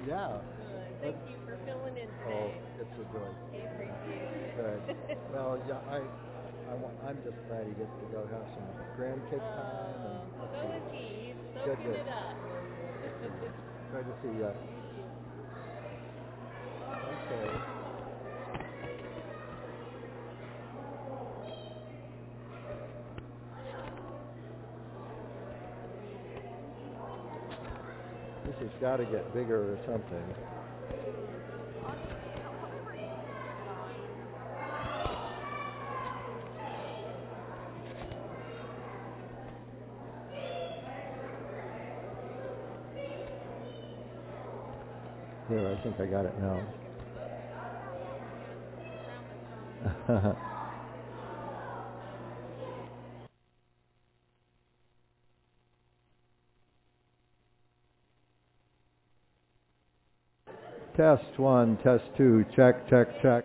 Yeah. Thank you for filling in Oh, today. it's a joy. I appreciate it. Good. Well, yeah, I'm just glad he gets to go have some grandkid time. And So is he. He's Good, soaking good. it up. Good to see you. Okay. This has got to get bigger or something. Here, I think I got it now. Test 1, test 2, check, check, check.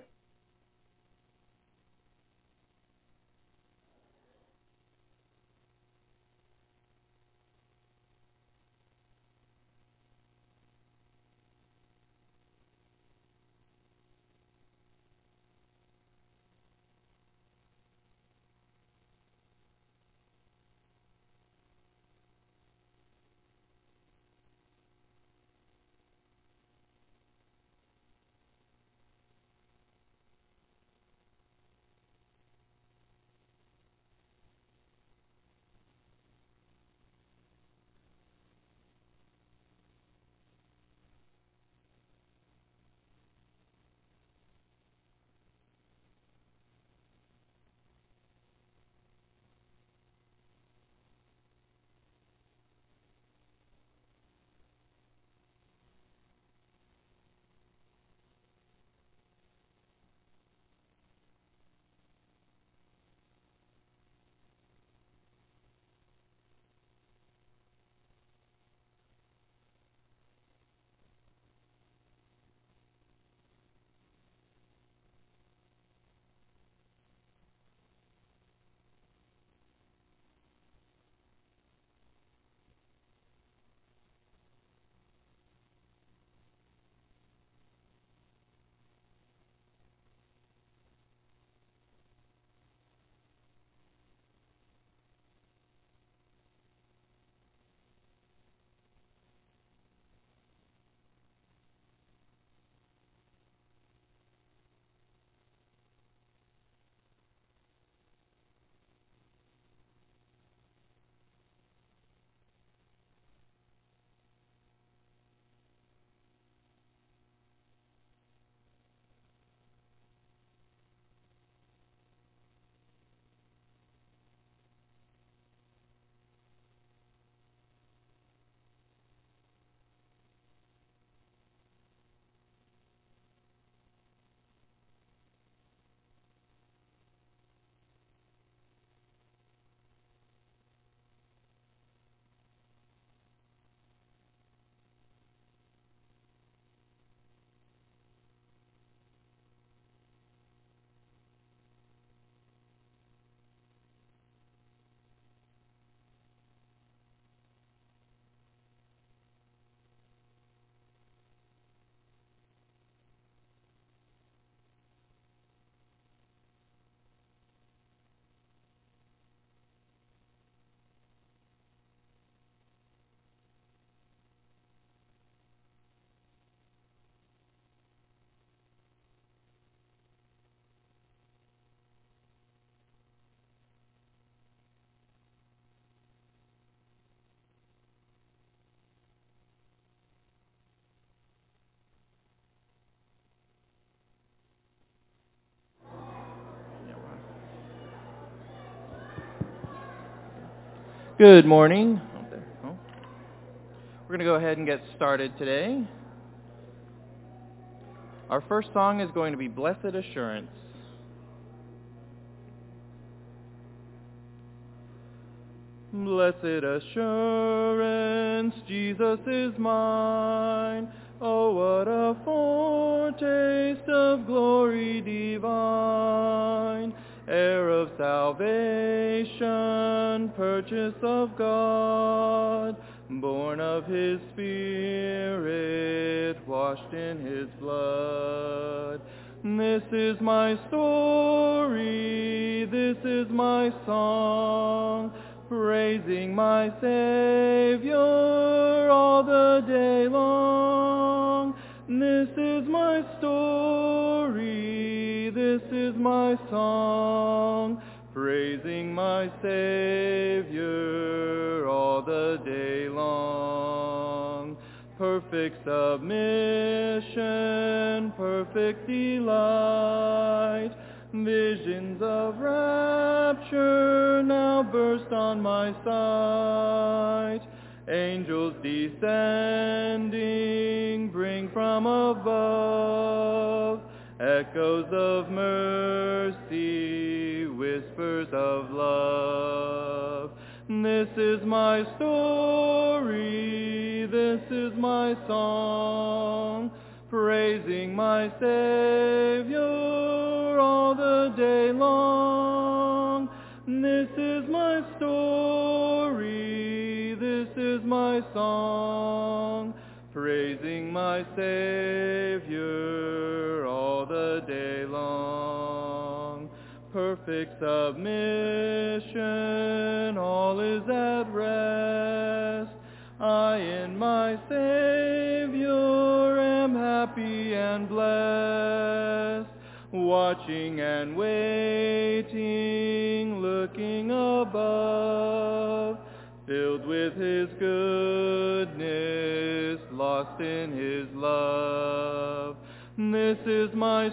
Good morning. We're going to go ahead and get started today. Our first song is going to be Blessed Assurance. Blessed assurance, Jesus is mine. Oh, what a foretaste of glory divine. Heir of salvation, purchase of God, born of his Spirit, washed in his blood. This is my story, this is my song, praising my Savior all the day long. This is my story, this is my song, praising my Savior all the day long. Perfect submission, perfect delight, visions of rapture now burst on my sight. Angels descending bring from above echoes of mercy, whispers of love. This is my story, this is my song, praising my Savior all the day long. This is my story, this is my song, praising my Savior all the day long. Perfect submission, all is at rest. I in my Savior am happy and blessed, watching and waiting, looking above, filled with his goodness, lost in his love. This is my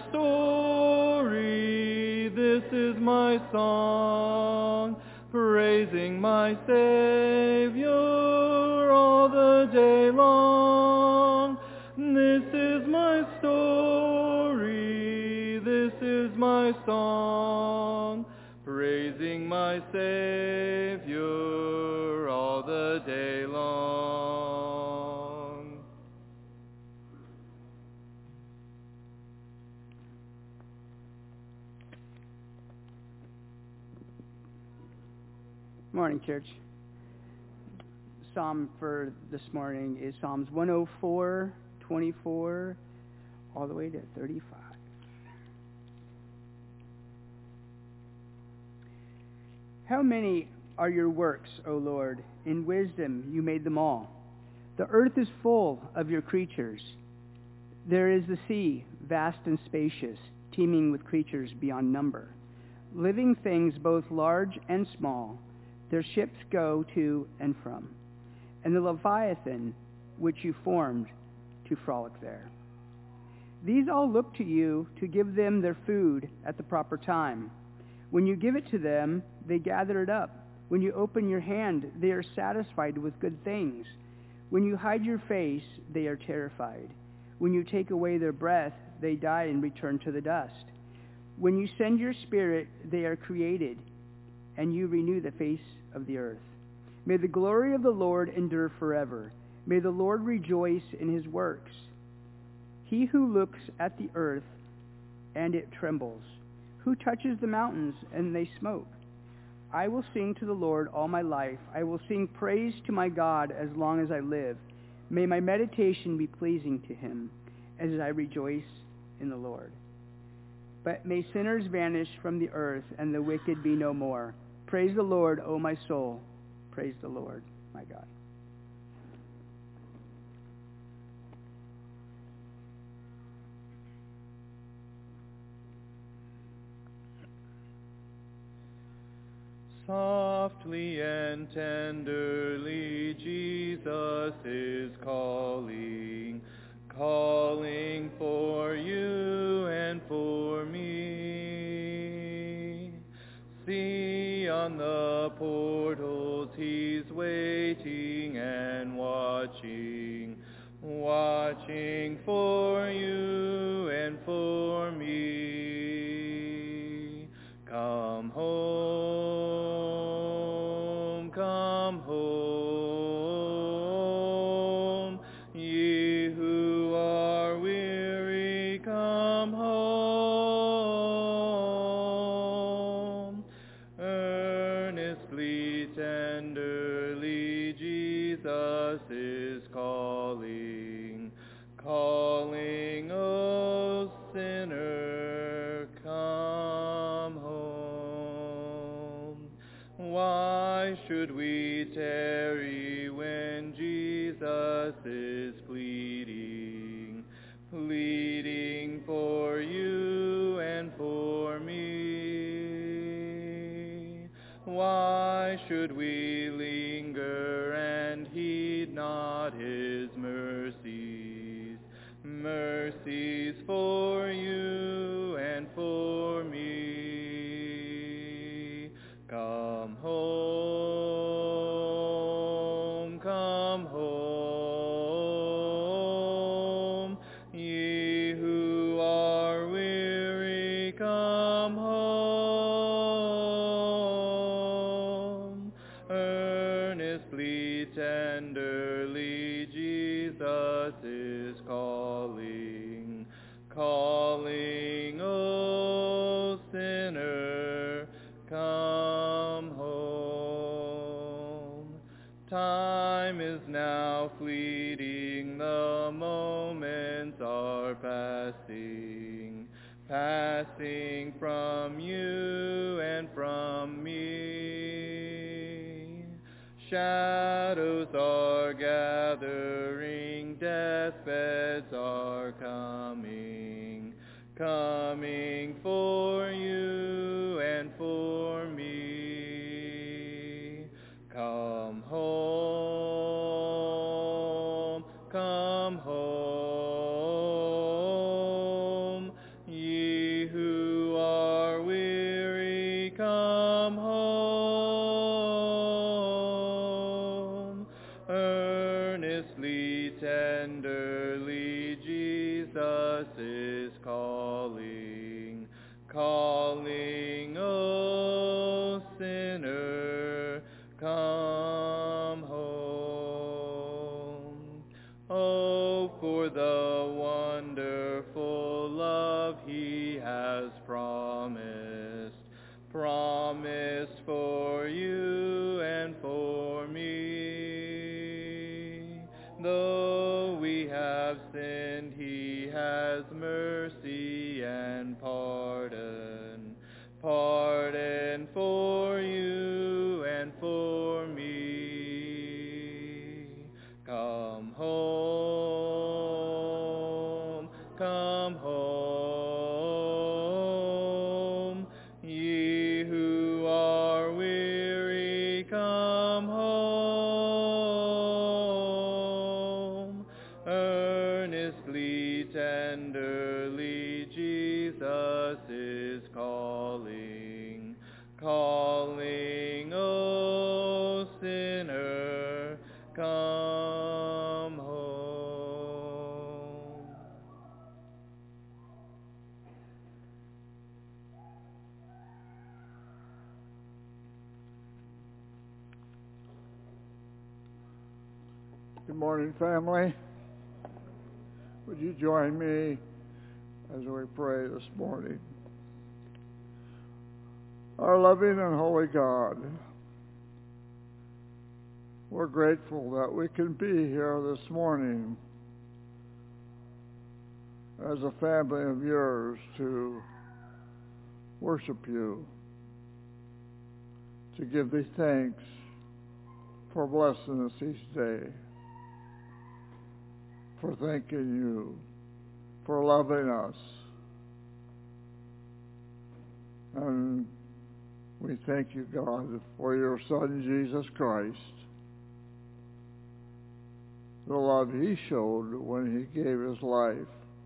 story, this is my song, praising my Savior all the day long. This is my story, this is my song, praising my Savior all the day long. Morning, church. Psalm for this morning is Psalms 104, 24, all the way to 35. How many are your works, O Lord? In wisdom you made them all. The earth is full of your creatures. There is the sea, vast and spacious, teeming with creatures beyond number, living things both large and small. Their ships go to and from, and the Leviathan which you formed to frolic there. These all look to you to give them their food at the proper time. When you give it to them, they gather it up. When you open your hand, they are satisfied with good things. When you hide your face, they are terrified. When you take away their breath, they die and return to the dust. When you send your spirit, they are created, and you renew the face of the earth. May the glory of the Lord endure forever. May the Lord rejoice in his works. He who looks at the earth, and it trembles, who touches the mountains, and they smoke. I will sing to the Lord all my life. I will sing praise to my God as long as I live. May my meditation be pleasing to him, as I rejoice in the Lord. But may sinners vanish from the earth, and the wicked be no more. Praise the Lord, O my soul. Praise the Lord, my God. Softly and tenderly Jesus is calling, calling for you and for me. See on the portals he's waiting and watching, watching for you and for me. Come home, come home, ye who are weary, come home. Earnestly, tenderly, Jesus is calling, calling should we tarry when Jesus is pleading, pleading for you and for me? Why should we linger and heed not his mercies, mercies for you and for me? Come home, come home, ye who are weary, come home. Earnestly, tenderly, Jesus is calling, calling, O sinner, come home. Time is now fleeting, the moments are passing, passing from you and from me. Shadows are gathering, deathbeds are coming, coming for you and for me. Come home, come home, ye who are weary, come home. Earnestly, tenderly, Jesus is calling, calling, O sinner, come home. Oh, for the wonderful love he has promised, promised for you and for me. Though we have sinned, he has mercy and pardon, pardon for you and for me. Come home, come home, ye who are weary, come home. Earnestly, tenderly, Jesus is calling, calling, O sinner, come home. Good morning, family. Would you join me as we pray this morning? Our loving and holy God, we're grateful that we can be here this morning as a family of yours to worship you, to give thee thanks for blessing us each day, for thanking you, for loving us. And we thank you, God, for your Son, Jesus Christ, the love he showed when he gave his life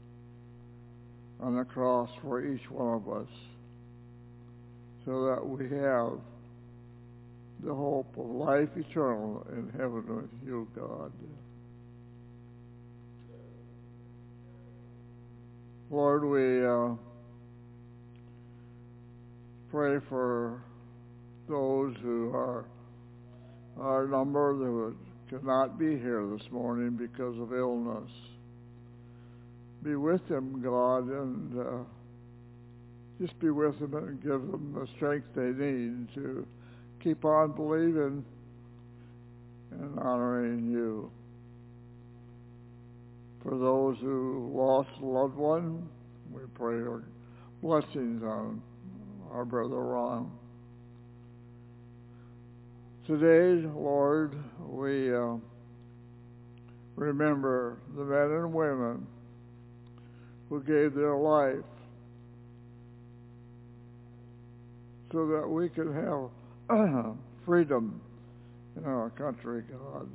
on the cross for each one of us, so that we have the hope of life eternal in heaven with you, God. Lord, we pray for those who are our number that could not be here this morning because of illness. Be with them, God, and just be with them and give them the strength they need to keep on believing and honoring you. For those who lost a loved one, we pray your blessings on our brother Ron. Today, Lord, we remember the men and women who gave their life so that we could have freedom in our country, God.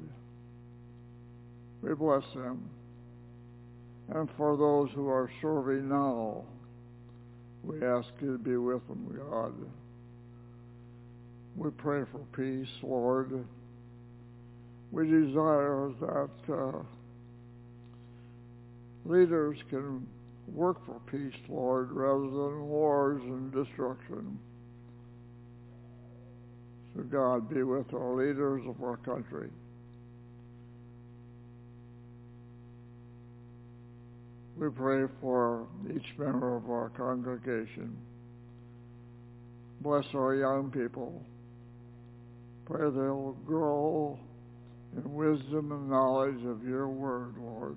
We bless them. And for those who are serving now, we ask you to be with them, God. We pray for peace, Lord. We desire that leaders can work for peace, Lord, rather than wars and destruction. So God, be with our leaders of our country. We pray for each member of our congregation. Bless our young people. Pray they'll grow in wisdom and knowledge of your word, Lord.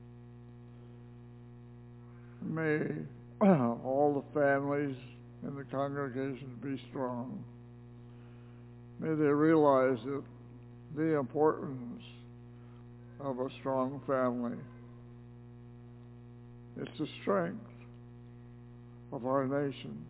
May all the families in the congregation be strong. May they realize that the importance of a strong family. It's the strength of our nation.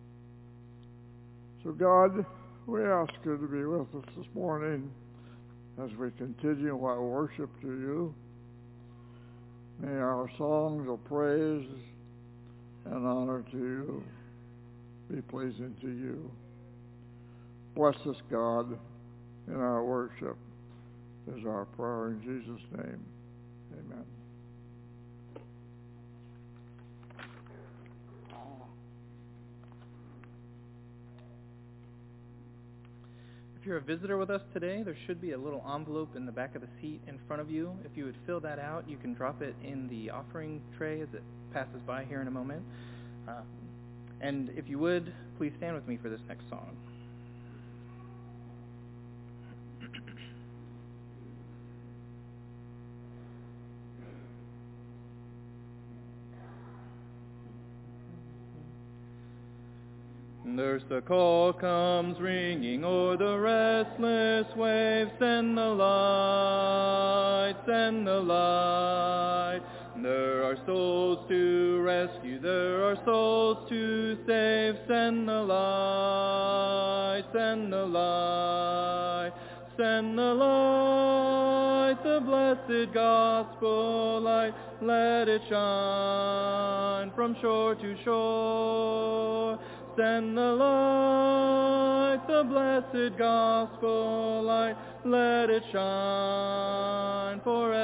So God, we ask you to be with us this morning as we continue our worship to you. May our songs of praise and honor to you be pleasing to you. Bless us, God, in our worship is our prayer in Jesus' name. Amen. If you're a visitor with us today, there should be a little envelope in the back of the seat in front of you. If you would fill that out, you can drop it in the offering tray as it passes by here in a moment. And if you would, please stand with me for this next song. There's the call comes ringing o'er the restless waves, send the light, send the light. There are souls to rescue, there are souls to save, send the light, send the light, send the light, the blessed gospel light, let it shine from shore to shore. Send the light, the blessed gospel light, let it shine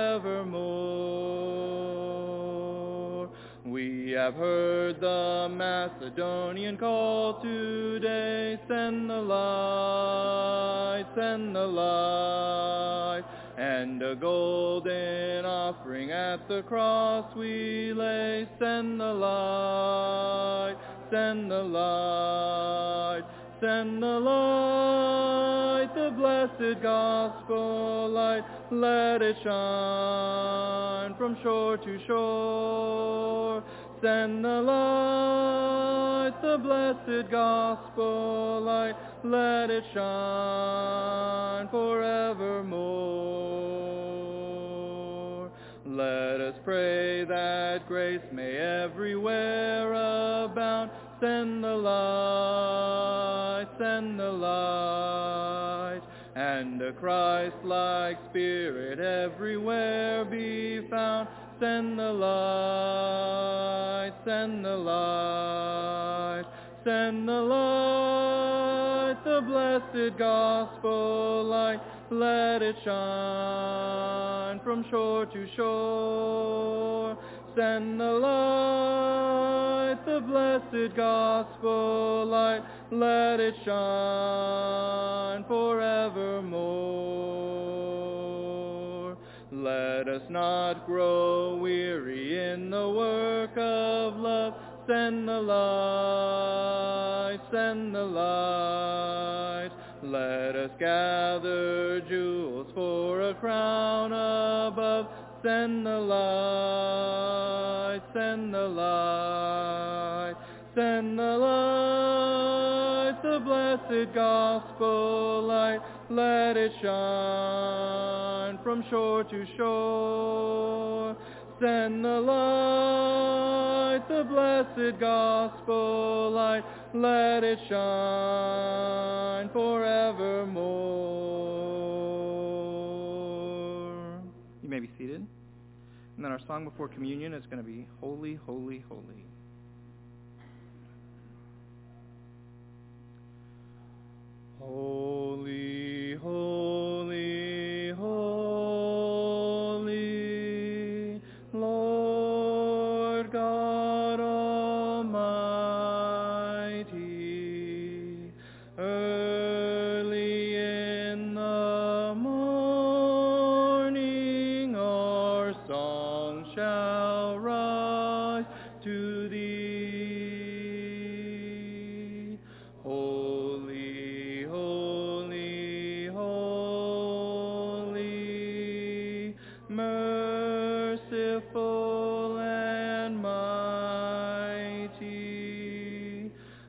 forevermore. We have heard the Macedonian call today, send the light, send the light, and a golden offering at the cross we lay, send the light, send the light, send the light, the blessed gospel light, let it shine from shore to shore. Send the light, the blessed gospel light, let it shine forevermore. Let us pray that grace may everywhere abound. Send the light, send the light, and a Christ-like spirit everywhere be found. Send the light, send the light, send the light, the blessed gospel light, let it shine from shore to shore. Send the light, the blessed gospel light, let it shine forevermore. Let us not grow weary in the work of love. Send the light, send the light. Let us gather jewels for a crown above. Send the light, send the light, send the light, the blessed gospel light, let it shine from shore to shore. Send the light, the blessed gospel light, let it shine forevermore. You may be seated. And then our song before communion is going to be Holy, Holy, Holy. Holy, holy, holy, Lord God Almighty, early in the morning our song shall rise to thee. Holy, holy, holy, merciful and mighty,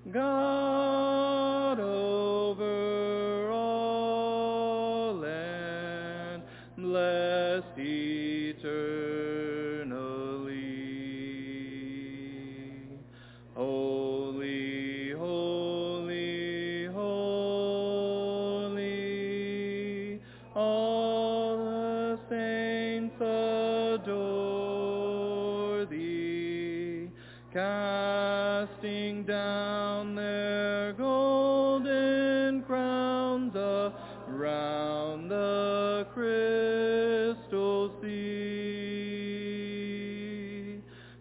God over all and blessed eternally. Holy, holy, holy, all the saints adore thee, casting down their golden crowns around the crystal sea.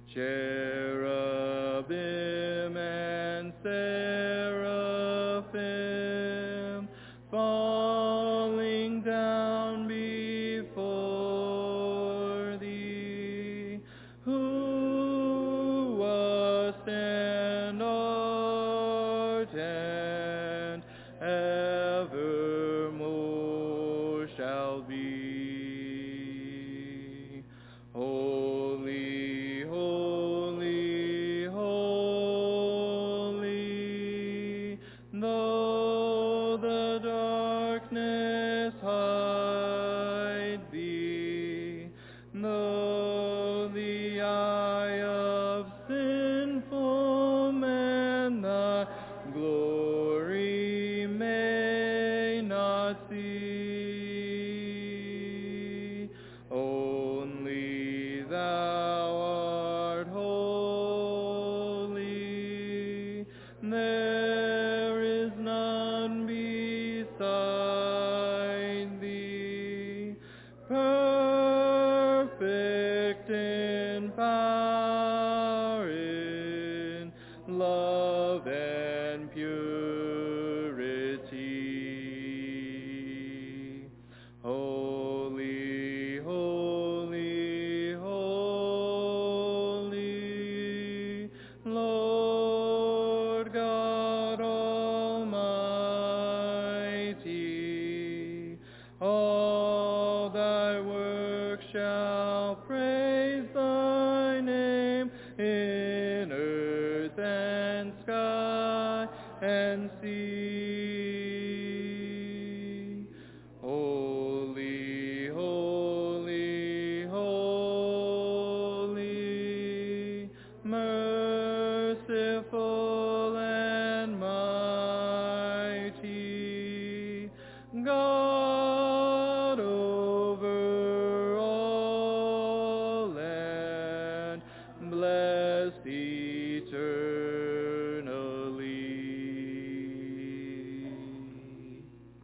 Cherubim and seraphim falling down before thee, who wast and art and evermore shall be. Holy, holy, holy, though the darkness hide thee, though the eye of sinful man thy glory may not see, only thou art holy, there is none beside thee, perfect in power, in love and purity. Holy, holy, holy, Lord God Almighty, all thy works shall praise thy name in earth and sky and sea. Holy, holy, holy, merciful and mighty, God over all and blessed eternally.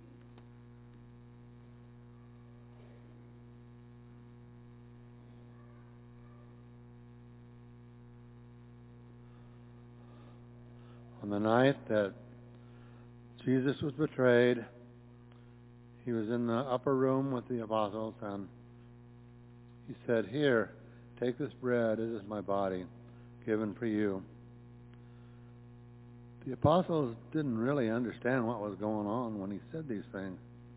On the night that Jesus was betrayed, he was in the upper room with the apostles, and he said, "Here, take this bread. It is my body given for you." The apostles didn't really understand what was going on when he said these things.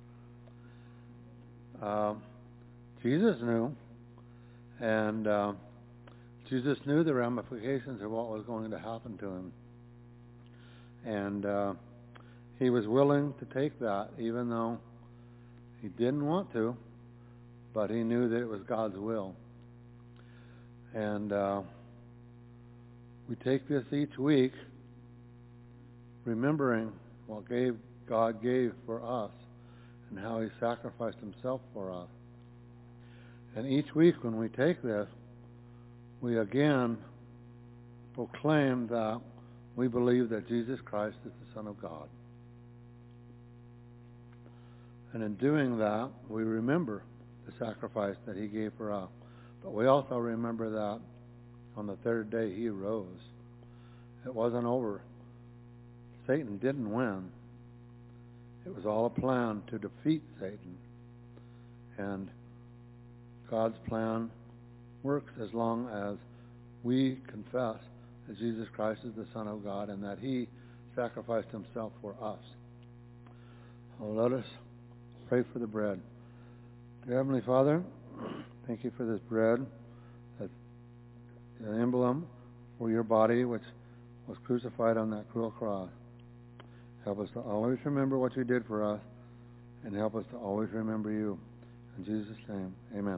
Jesus knew, and Jesus knew the ramifications of what was going to happen to him. And he was willing to take that, even though He didn't want to, but he knew that it was God's will. And we take this each week, remembering what God gave for us and how he sacrificed himself for us. And each week when we take this, we again proclaim that we believe that Jesus Christ is the Son of God. And in doing that, we remember the sacrifice that he gave for us. But we also remember that on the third day he rose. It wasn't over. Satan didn't win. It was all a plan to defeat Satan. And God's plan works as long as we confess that Jesus Christ is the Son of God and that he sacrificed himself for us. So let us pray for the bread. Dear Heavenly Father, thank you for this bread, that's an emblem for your body which was crucified on that cruel cross. Help us to always remember what you did for us, and help us to always remember you. In Jesus' name, amen.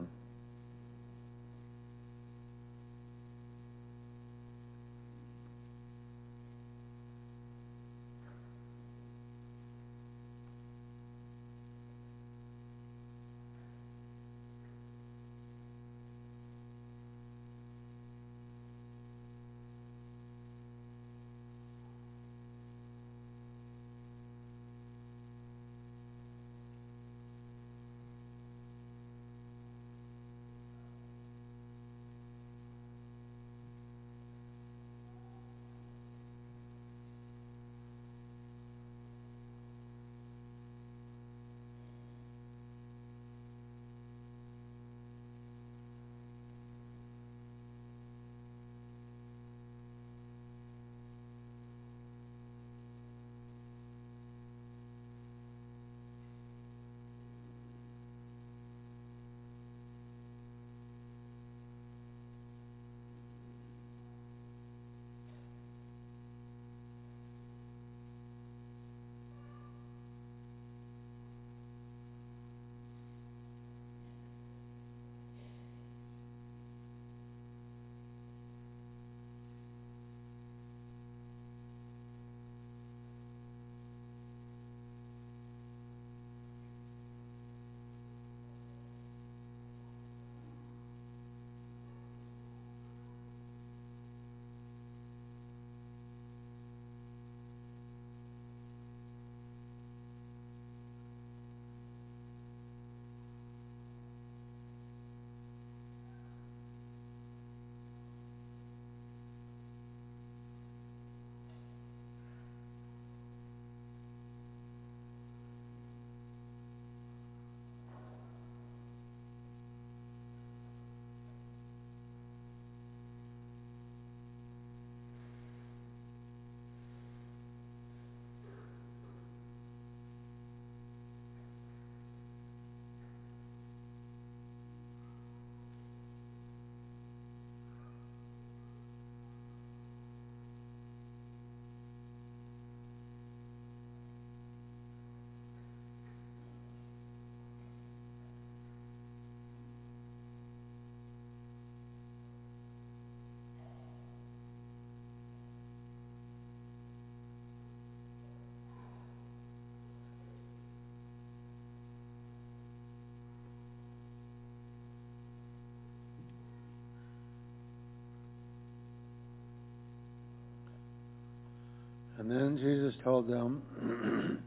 And then Jesus told them,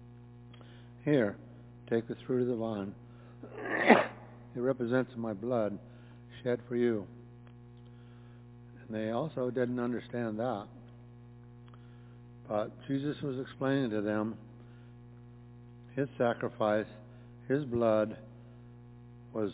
here, take the fruit of the vine. It represents my blood shed for you. And they also didn't understand that. But Jesus was explaining to them his sacrifice, his blood, was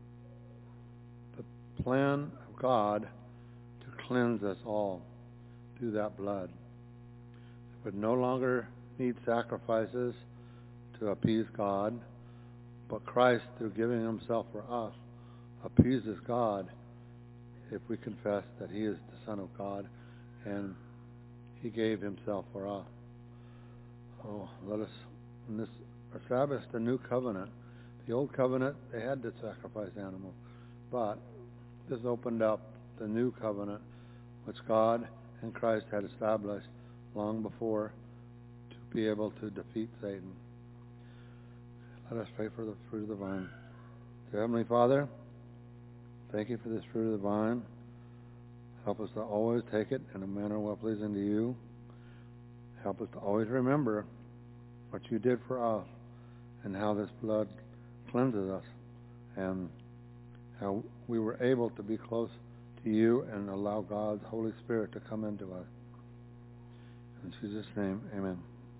the plan of God to cleanse us all through that blood. We would no longer need sacrifices to appease God, but Christ, through giving himself for us, appeases God if we confess that he is the Son of God and he gave himself for us. Oh, let us establish the new covenant The old covenant, they had to sacrifice animals. But this opened up the new covenant, which God and Christ had established long before to be able to defeat Satan. Let us pray for the fruit of the vine. Dear Heavenly Father, thank you for this fruit of the vine. Help us to always take it in a manner well-pleasing to you. Help us to always remember what you did for us and how this blood cleanses us and how we were able to be close to you and allow God's Holy Spirit to come into us. In Jesus' name, amen.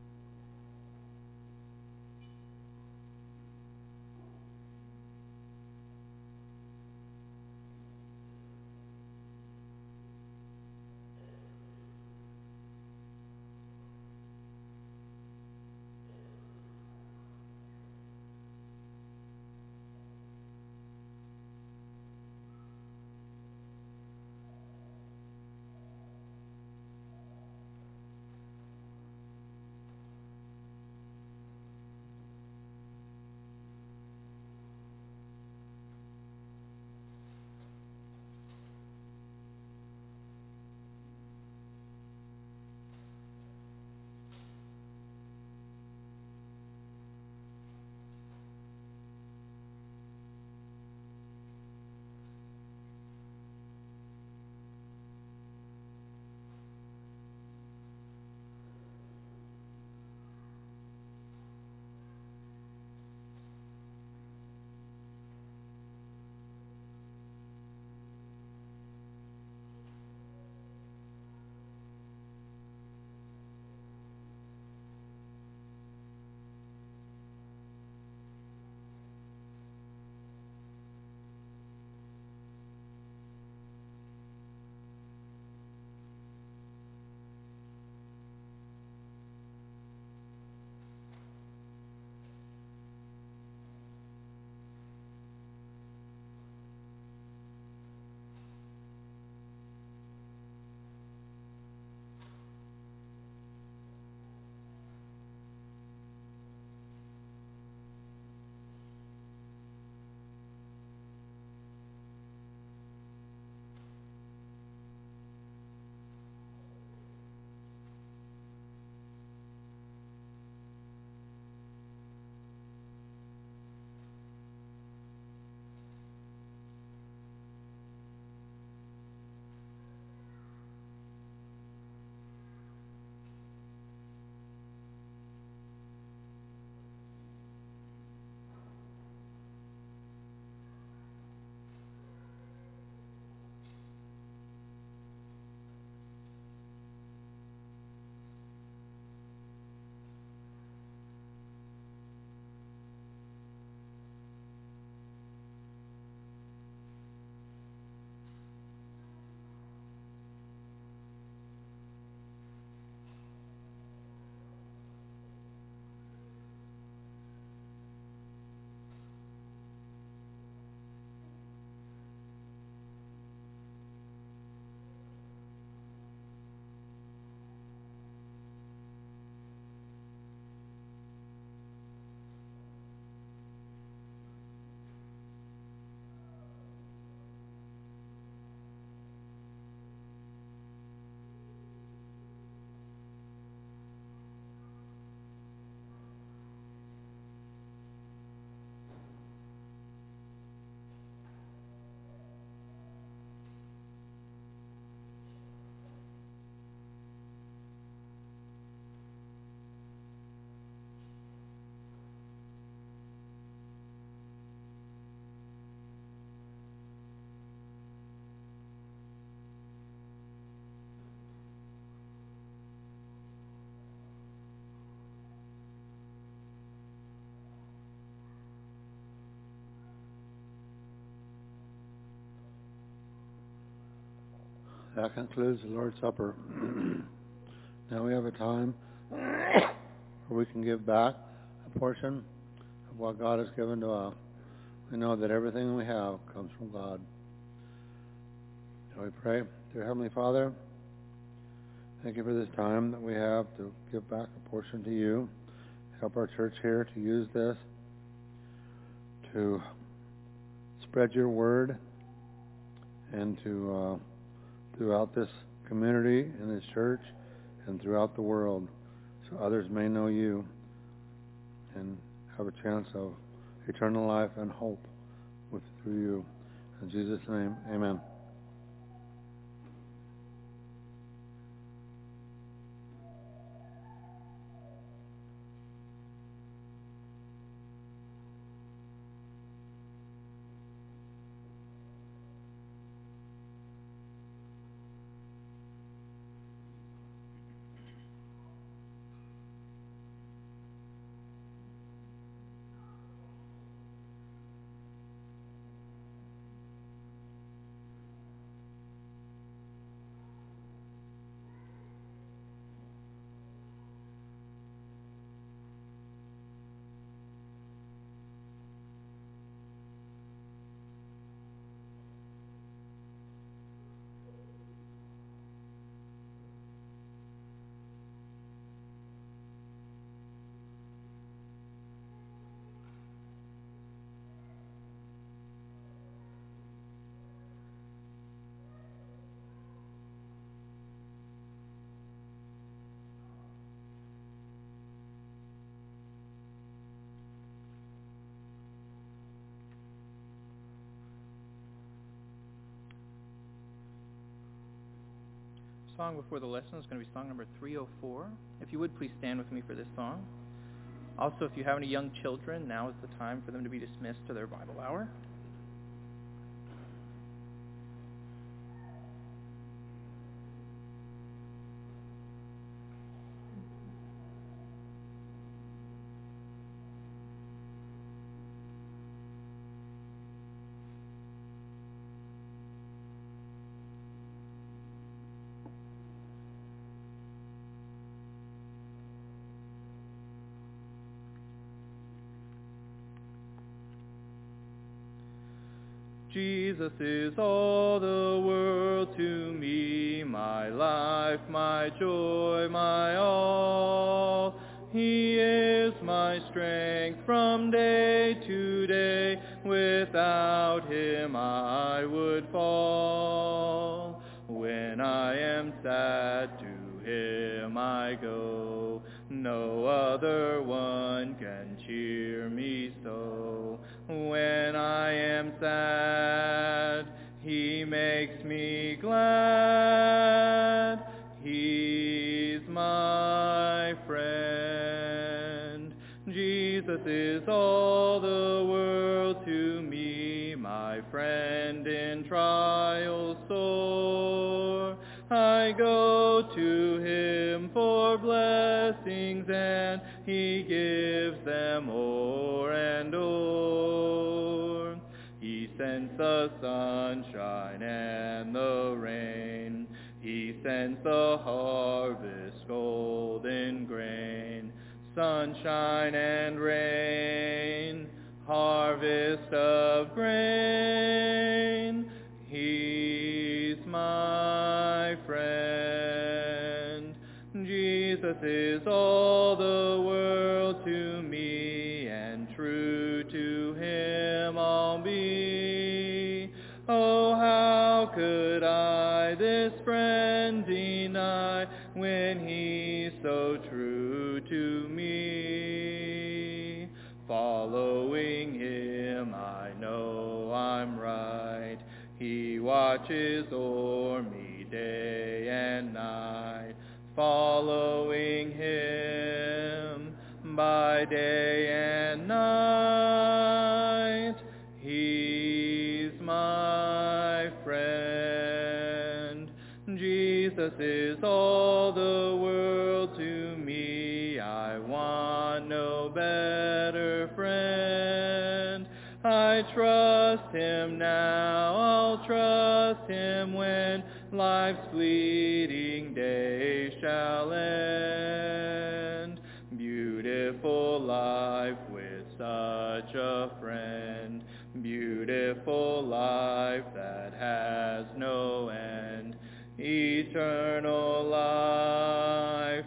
That concludes the Lord's Supper. Now we have a time where we can give back a portion of what God has given to us. We know that everything we have comes from God. Shall we pray? Dear Heavenly Father, thank you for this time that we have to give back a portion to you. Help our church here to use this to spread your word and to throughout this community and this church and throughout the world, so others may know you and have a chance of eternal life and hope through you. In Jesus' name, amen. Song before the lesson is going to be song number 304. If you would, please stand with me for this song. Also, if you have any young children, now is the time for them to be dismissed to their Bible hour. Jesus is all the world to me, my life, my joy, my all. He is my strength from day to day. Without him I would fall. When I am sad, to him I go. No other one can cheer me so. When I am sad, he makes me glad. He's my friend. Jesus is all the world to me, my friend in trials sore. I go to him for blessings, and he gives them o'er and o'er. He sends the sunshine and the rain. He sends the harvest golden grain. Sunshine and rain, harvest of grain. He's my friend. Jesus is all the world to me, and true to him I'll be. Oh, how could I this friend deny, when he's so true to me? Following him I know I'm right. He watches o'er me day and night. Following him by day and night. He's my friend. Jesus is all the world to me. I want no better friend. I trust him now, I'll trust him when life's fleeting days shall end. Beautiful life with such a friend, beautiful life that has no end. Eternal life,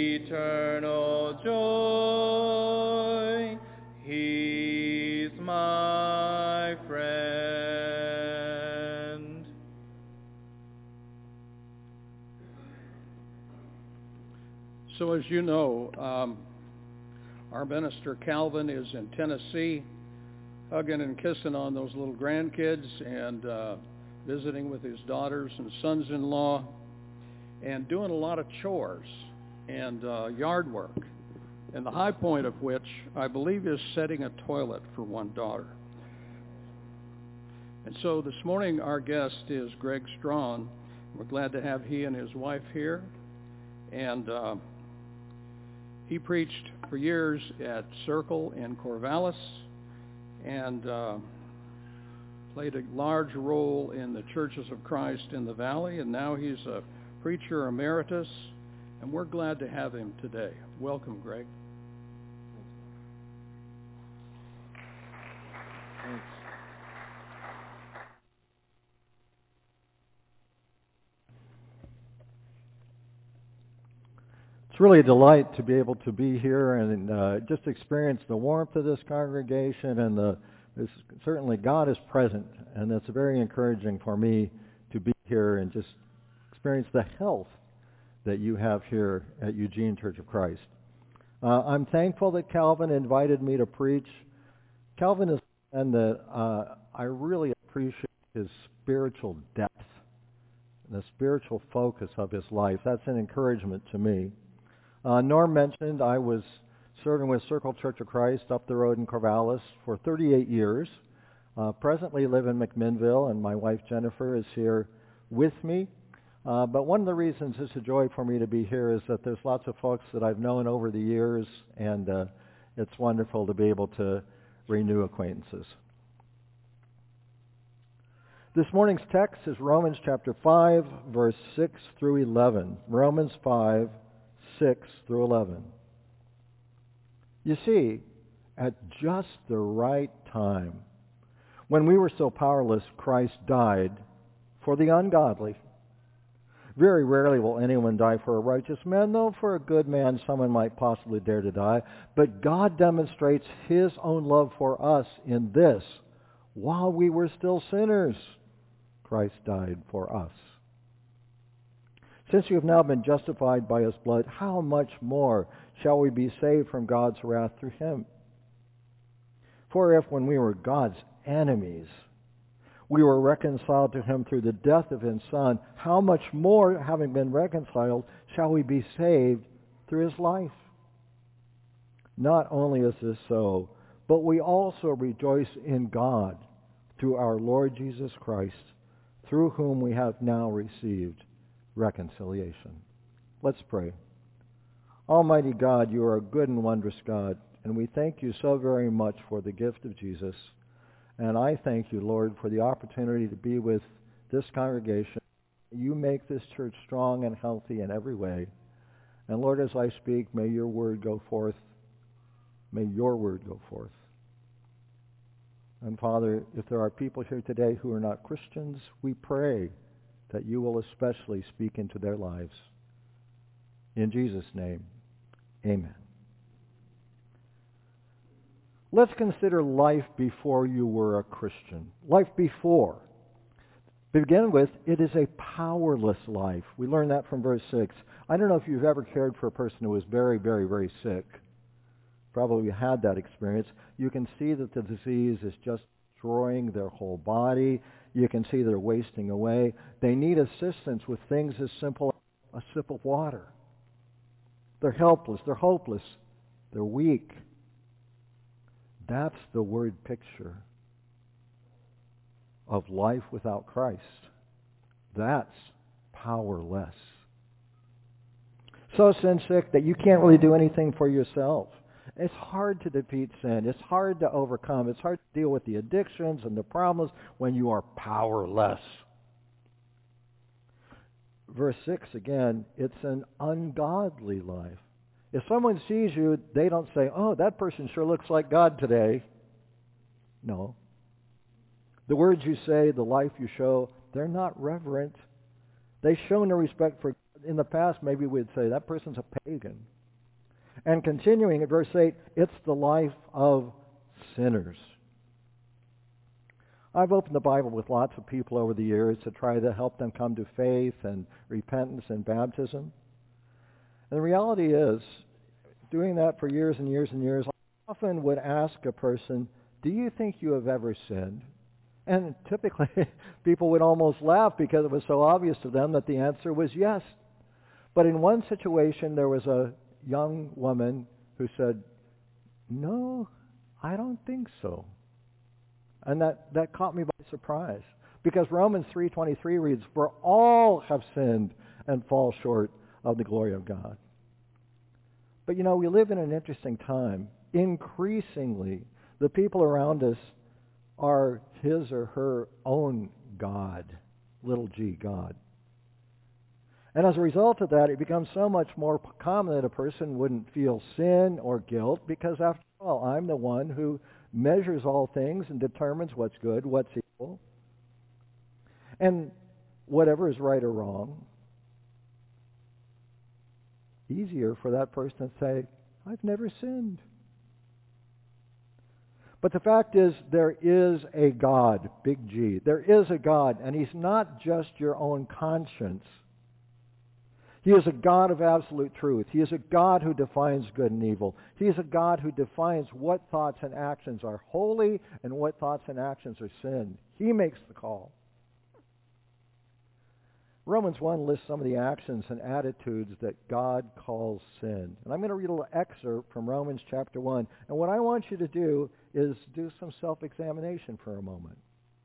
eternal joy, he's my So as you know, our minister Calvin is in Tennessee, hugging and kissing on those little grandkids and visiting with his daughters and sons-in-law and doing a lot of chores and yard work. And the high point of which, I believe, is setting a toilet for one daughter. And so this morning our guest is Greg Strawn. We're glad to have he and his wife here. And he preached for years at Circle in Corvallis and played a large role in the Churches of Christ in the Valley. And now he's a preacher emeritus. And we're glad to have him today. Welcome, Greg. Thanks. It's really a delight to be able to be here and just experience the warmth of this congregation, and certainly God is present, and it's very encouraging for me to be here and just experience the health that you have here at Eugene Church of Christ. I'm thankful that Calvin invited me to preach. Calvin is a man that I really appreciate his spiritual depth and the spiritual focus of his life. That's an encouragement to me. Norm mentioned I was serving with Circle Church of Christ up the road in Corvallis for 38 years. Presently live in McMinnville, and my wife Jennifer is here with me. But one of the reasons it's a joy for me to be here is that there's lots of folks that I've known over the years, and it's wonderful to be able to renew acquaintances. This morning's text is Romans chapter 5, verse 6 through 11. Romans 5, 6 through 11. You see, at just the right time, when we were still powerless, Christ died for the ungodly. Very rarely will anyone die for a righteous man, though for a good man someone might possibly dare to die. But God demonstrates his own love for us in this: while we were still sinners, Christ died for us. Since you have now been justified by his blood, how much more shall we be saved from God's wrath through him? For if, when we were God's enemies, we were reconciled to him through the death of his Son, how much more, having been reconciled, shall we be saved through his life? Not only is this so, but we also rejoice in God through our Lord Jesus Christ, through whom we have now received reconciliation. Let's pray. Almighty God, you are a good and wondrous God, and we thank you so very much for the gift of Jesus. And I thank you, Lord, for the opportunity to be with this congregation. You make this church strong and healthy in every way. And Lord, as I speak, may your word go forth. May your word go forth. And Father, if there are people here today who are not Christians, we pray that you will especially speak into their lives. In Jesus' name, amen. Let's consider life before you were a Christian. Life before. To begin with, it is a powerless life. We learn that from verse 6. I don't know if you've ever cared for a person who was very, very, very sick. Probably had that experience. You can see that the disease is just destroying their whole body. You can see they're wasting away. They need assistance with things as simple as a sip of water. They're helpless. They're hopeless. They're weak. That's the word picture of life without Christ. That's powerless. So sin sick that you can't really do anything for yourself. It's hard to defeat sin. It's hard to overcome. It's hard to deal with the addictions and the problems when you are powerless. Verse 6 again, it's an ungodly life. If someone sees you, they don't say, oh, that person sure looks like God today. No. The words you say, the life you show, they're not reverent. They show no respect for God. In the past, maybe we'd say, that person's a pagan. And continuing at verse 8, it's the life of sinners. I've opened the Bible with lots of people over the years to try to help them come to faith and repentance and baptism. And the reality is, doing that for years and years and years, I often would ask a person, do you think you have ever sinned? And typically, people would almost laugh because it was so obvious to them that the answer was yes. But in one situation, there was a young woman who said, no, I don't think so. And that caught me by surprise. Because Romans 3:23 reads, for all have sinned and fall short of the glory of God. But you know, we live in an interesting time. Increasingly, the people around us are his or her own God, little g, God. And as a result of that, it becomes so much more common that a person wouldn't feel sin or guilt because, after all, I'm the one who measures all things and determines what's good, what's evil, and whatever is right or wrong. Easier for that person to say, I've never sinned. But the fact is, there is a God, big G. There is a God, and he's not just your own conscience. He is a God of absolute truth. He is a God who defines good and evil. He is a God who defines what thoughts and actions are holy and what thoughts and actions are sin. He makes the call. Romans 1 lists some of the actions and attitudes that God calls sin. And I'm going to read a little excerpt from Romans chapter 1. And what I want you to do is do some self-examination for a moment.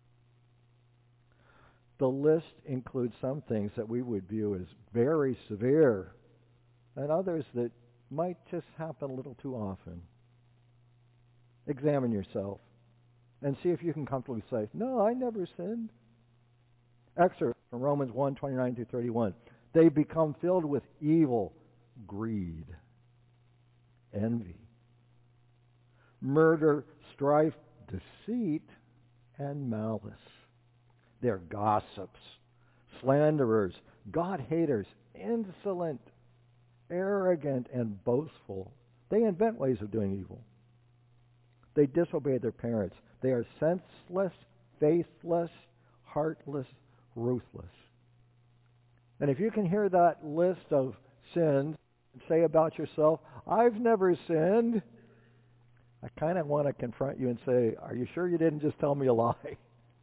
The list includes some things that we would view as very severe and others that might just happen a little too often. Examine yourself and see if you can comfortably say, no, I never sinned. Excerpt from Romans 1:29 through 31. They become filled with evil, greed, envy, murder, strife, deceit, and malice. They're gossips, slanderers, God-haters, insolent, arrogant, and boastful. They invent ways of doing evil. They disobey their parents. They are senseless, faithless, heartless, ruthless. And if you can hear that list of sins and say about yourself, I've never sinned, I kind of want to confront you and say, are you sure you didn't just tell me a lie?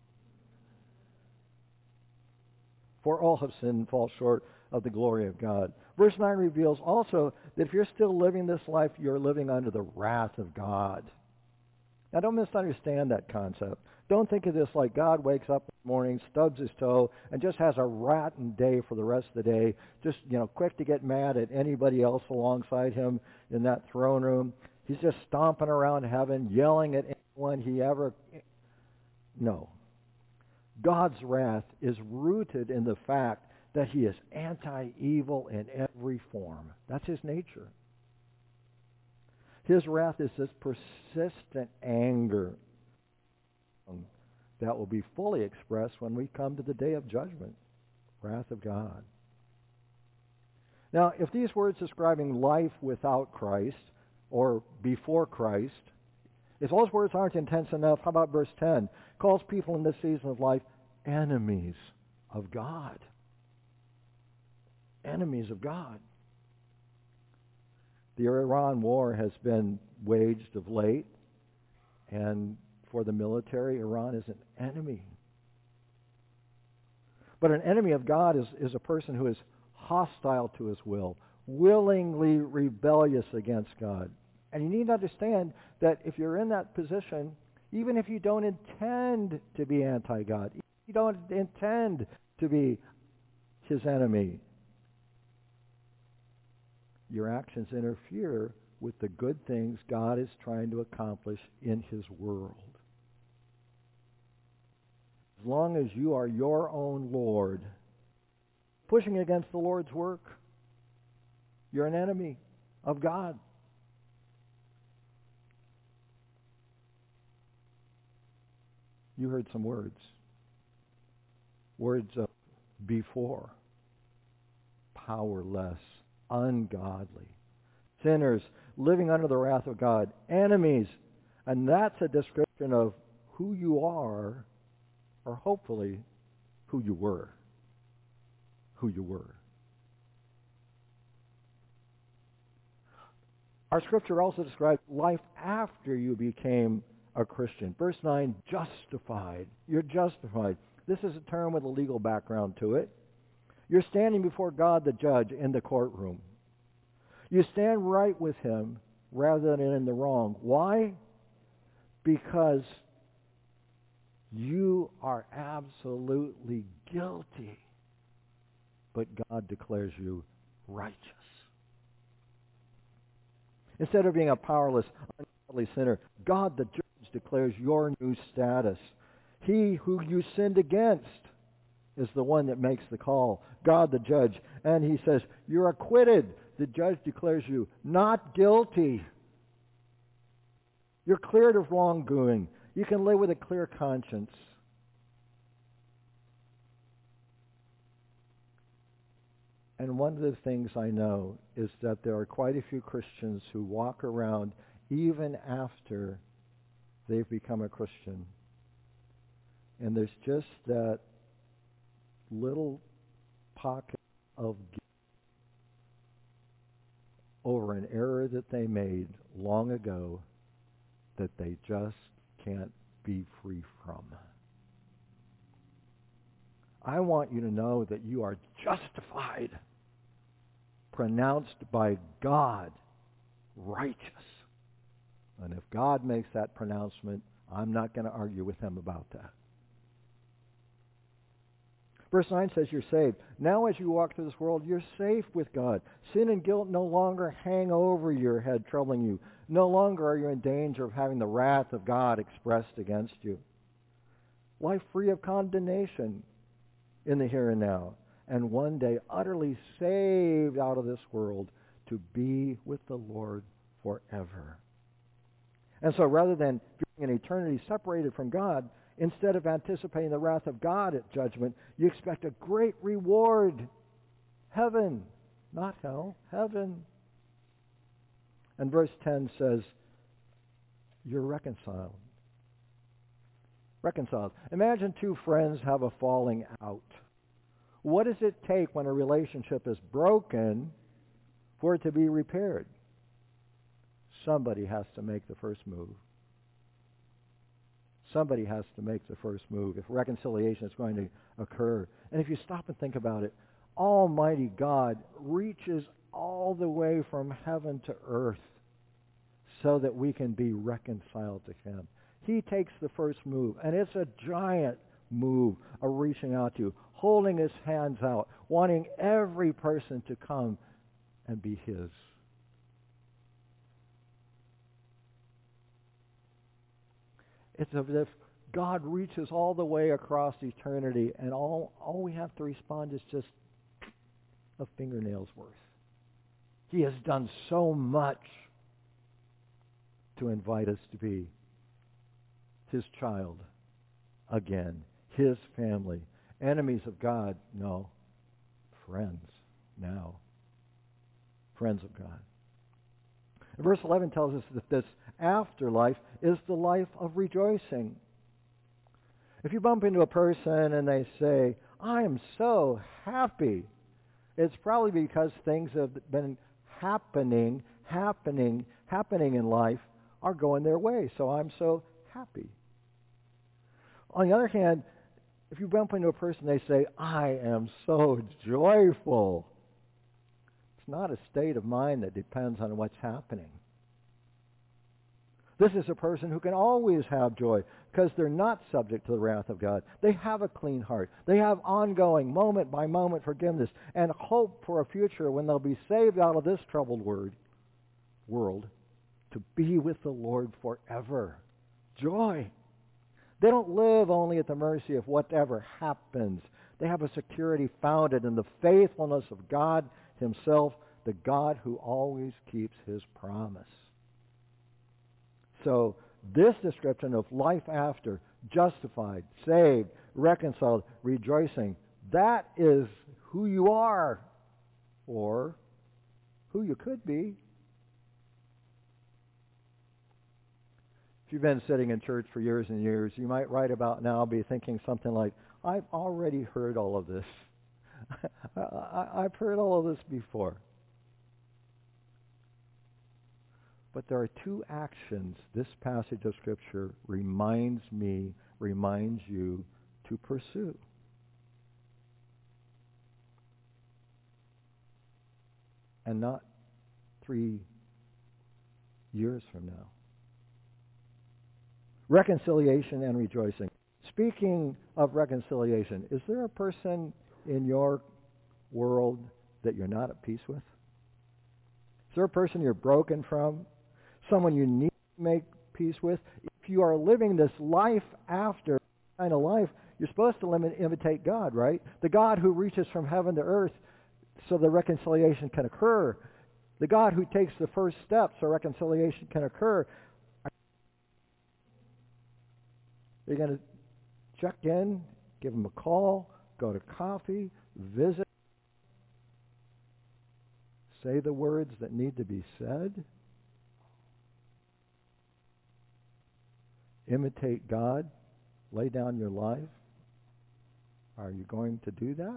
For all have sinned and fall short of the glory of God. Verse 9 reveals also that if you're still living this life, you're living under the wrath of God. Now, don't misunderstand that concept. Don't think of this like God wakes up in the morning, stubs his toe, and just has a rotten day for the rest of the day, just, quick to get mad at anybody else alongside him in that throne room. He's just stomping around heaven, yelling at anyone he ever... No. God's wrath is rooted in the fact that he is anti-evil in every form. That's his nature. His wrath is this persistent anger that will be fully expressed when we come to the day of judgment. Wrath of God. Now, if these words describing life without Christ or before Christ, if those words aren't intense enough, how about verse 10? Calls people in this season of life enemies of God. Enemies of God. The Iran war has been waged of late, and for the military, Iran is an enemy. But an enemy of God is a person who is hostile to his will, willingly rebellious against God. And you need to understand that if you're in that position, even if you don't intend to be anti-God, if you don't intend to be his enemy, your actions interfere with the good things God is trying to accomplish in his world. As long as you are your own Lord, pushing against the Lord's work, you're an enemy of God. You heard some words. Words of before, powerless, ungodly, sinners living under the wrath of God, enemies. And that's a description of who you are, or hopefully who you were. Who you were. Our scripture also describes life after you became a Christian. Verse 9, justified. You're justified. This is a term with a legal background to it. You're standing before God the judge in the courtroom. You stand right with him rather than in the wrong. Why? Because you are absolutely guilty, but God declares you righteous. Instead of being a powerless, ungodly sinner, God the judge declares your new status. He who you sinned against is the one that makes the call, God the judge. And he says, you're acquitted. The judge declares you not guilty. You're cleared of wrongdoing. You can live with a clear conscience. And one of the things I know is that there are quite a few Christians who walk around even after they've become a Christian. And there's just that little pocket of guilt over an error that they made long ago that they just can't be free from. I want you to know that you are justified, pronounced by God righteous. And if God makes that pronouncement, I'm not going to argue with him about that. Verse 9 says you're saved. Now as you walk through this world, you're safe with God. Sin and guilt no longer hang over your head, troubling you. No longer are you in danger of having the wrath of God expressed against you. Life free of condemnation in the here and now. And one day utterly saved out of this world to be with the Lord forever. And so rather than being an eternity separated from God, instead of anticipating the wrath of God at judgment, you expect a great reward. Heaven, not hell, heaven. And verse 10 says, you're reconciled. Reconciled. Imagine two friends have a falling out. What does it take when a relationship is broken for it to be repaired? Somebody has to make the first move. Somebody has to make the first move if reconciliation is going to occur. And if you stop and think about it, Almighty God reaches all the way from heaven to earth so that we can be reconciled to him. He takes the first move, and it's a giant move of reaching out to you, holding his hands out, wanting every person to come and be his. It's as if God reaches all the way across eternity, and all we have to respond is just a fingernail's worth. He has done so much to invite us to be his child again, his family. Enemies of God, no. Friends now. Friends of God. And verse 11 tells us that this afterlife is the life of rejoicing. If you bump into a person and they say, I am so happy, it's probably because things have been happening in life are going their way. So I'm so happy. On the other hand, if you bump into a person and they say, I am so joyful, it's not a state of mind that depends on what's happening. This is a person who can always have joy because they're not subject to the wrath of God. They have a clean heart. They have ongoing, moment-by-moment forgiveness and hope for a future when they'll be saved out of this troubled world to be with the Lord forever. Joy. They don't live only at the mercy of whatever happens. They have a security founded in the faithfulness of God himself, the God who always keeps his promise. So this description of life after, justified, saved, reconciled, rejoicing, that is who you are, or who you could be. If you've been sitting in church for years and years, you might right about now be thinking something like, I've already heard all of this. I've heard all of this before. But there are two actions this passage of Scripture reminds you to pursue. And not 3 years from now. Reconciliation and rejoicing. Speaking of reconciliation, is there a person in your world that you're not at peace with? Is there a person you're broken from? Someone you need to make peace with? If you are living this life after kind of life, you're supposed to imitate God, right? The God who reaches from heaven to earth so the reconciliation can occur. The God who takes the first steps so reconciliation can occur. You're going to check in, give him a call, go to coffee, visit, say the words that need to be said, imitate God, lay down your life. Are you going to do that?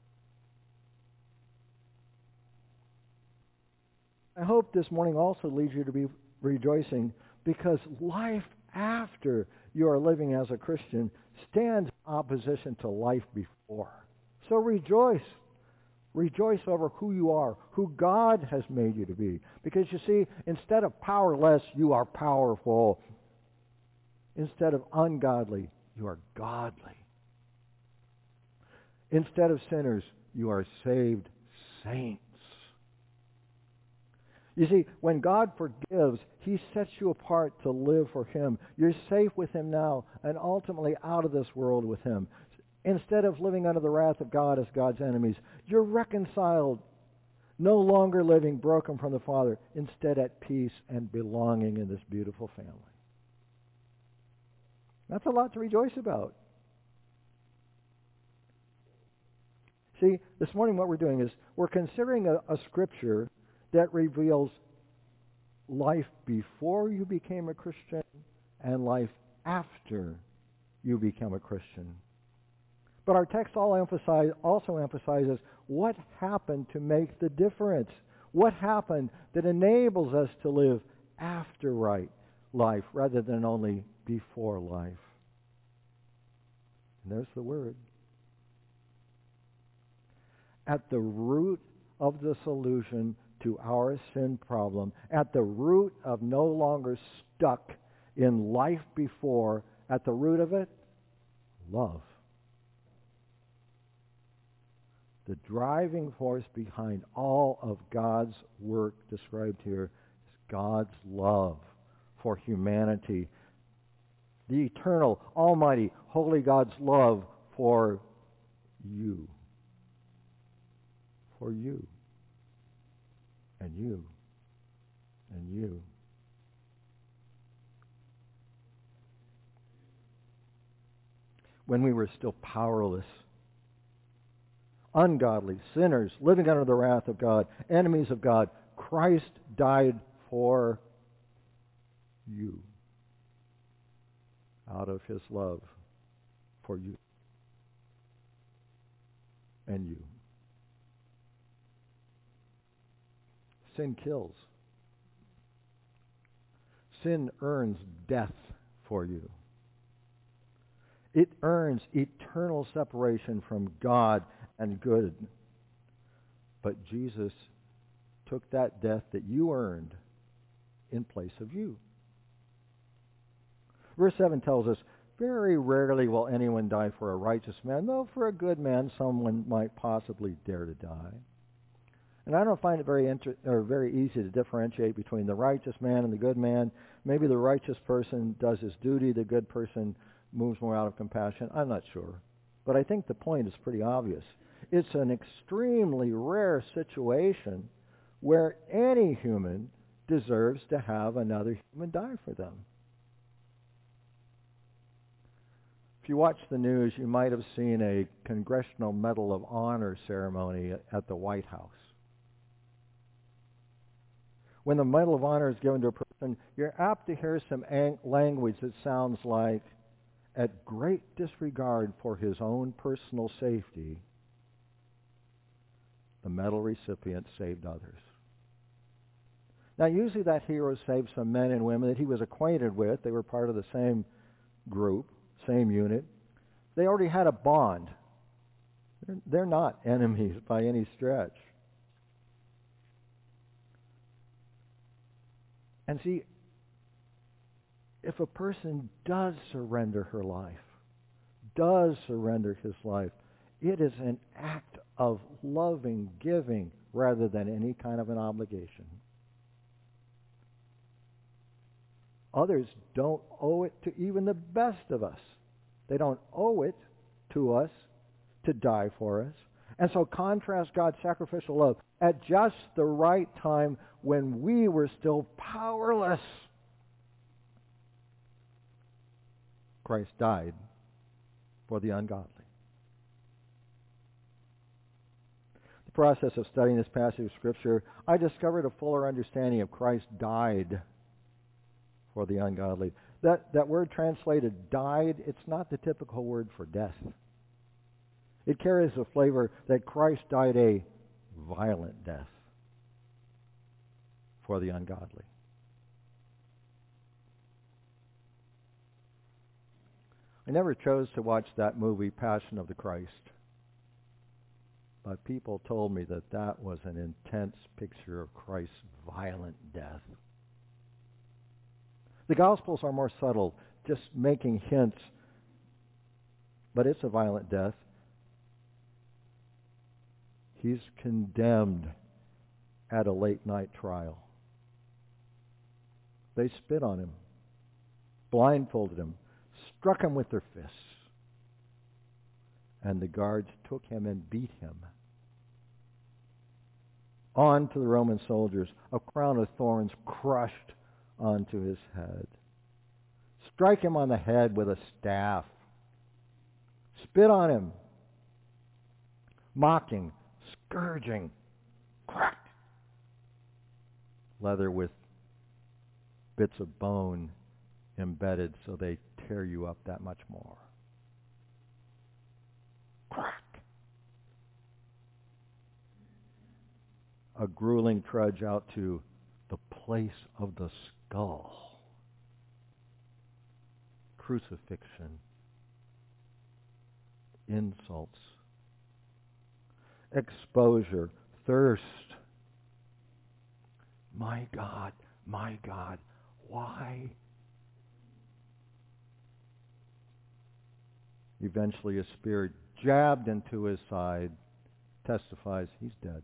I hope this morning also leads you to be rejoicing, because life after you are living as a Christian stands in opposition to life before. So rejoice. Rejoice over who you are, who God has made you to be. Because you see, instead of powerless, you are powerful. Instead of ungodly, you are godly. Instead of sinners, you are saved saints. You see, when God forgives, he sets you apart to live for him. You're safe with him now and ultimately out of this world with him. Instead of living under the wrath of God as God's enemies, you're reconciled, no longer living broken from the Father, instead at peace and belonging in this beautiful family. That's a lot to rejoice about. See, this morning what we're doing is we're considering a scripture that reveals life before you became a Christian and life after you become a Christian. But our text also emphasizes what happened to make the difference. What happened that enables us to live after life rather than only before life. And there's the word. At the root of the solution to our sin problem, at the root of no longer stuck in life before, at the root of it, love. The driving force behind all of God's work described here is God's love for humanity. The eternal, almighty, holy God's love for you. For you. And you. And you. When we were still powerless, ungodly, sinners, living under the wrath of God, enemies of God, Christ died for you out of his love for you and you. Sin kills. Sin earns death for you. It earns eternal separation from God and good. But Jesus took that death that you earned in place of you. Verse 7 tells us, very rarely will anyone die for a righteous man, though for a good man someone might possibly dare to die. And I don't find it very easy to differentiate between the righteous man and the good man. Maybe the righteous person does his duty, the good person moves more out of compassion. I'm not sure. But I think the point is pretty obvious. It's an extremely rare situation where any human deserves to have another human die for them. If you watch the news, you might have seen a Congressional Medal of Honor ceremony at the White House. When the Medal of Honor is given to a person, you're apt to hear some language that sounds like, at great disregard for his own personal safety, the medal recipient saved others. Now, usually that hero saved some men and women that he was acquainted with. They were part of the same group, same unit. They already had a bond. They're not enemies by any stretch. And see, if a person does surrender her life, does surrender his life, it is an act of loving, giving, rather than any kind of an obligation. Others don't owe it to even the best of us. They don't owe it to us to die for us. And so contrast God's sacrificial love at just the right time when we were still powerless. Christ died for the ungodly. The process of studying this passage of Scripture, I discovered a fuller understanding of Christ died for the ungodly. That word translated died, it's not the typical word for death. It carries the flavor that Christ died a violent death for the ungodly. I never chose to watch that movie, Passion of the Christ. But people told me that that was an intense picture of Christ's violent death. The Gospels are more subtle, just making hints. But it's a violent death. He's condemned at a late-night trial. They spit on him, blindfolded him, struck him with their fists. And the guards took him and beat him. On to the Roman soldiers, a crown of thorns crushed onto his head. Strike him on the head with a staff. Spit on him. Mocking, scourging, crack. Leather with bits of bone embedded so they tear you up that much more. Crack. A grueling trudge out to the place of the skull. Crucifixion. Insults. Exposure. Thirst. My God, why? Eventually a spear jabbed into his side testifies he's dead.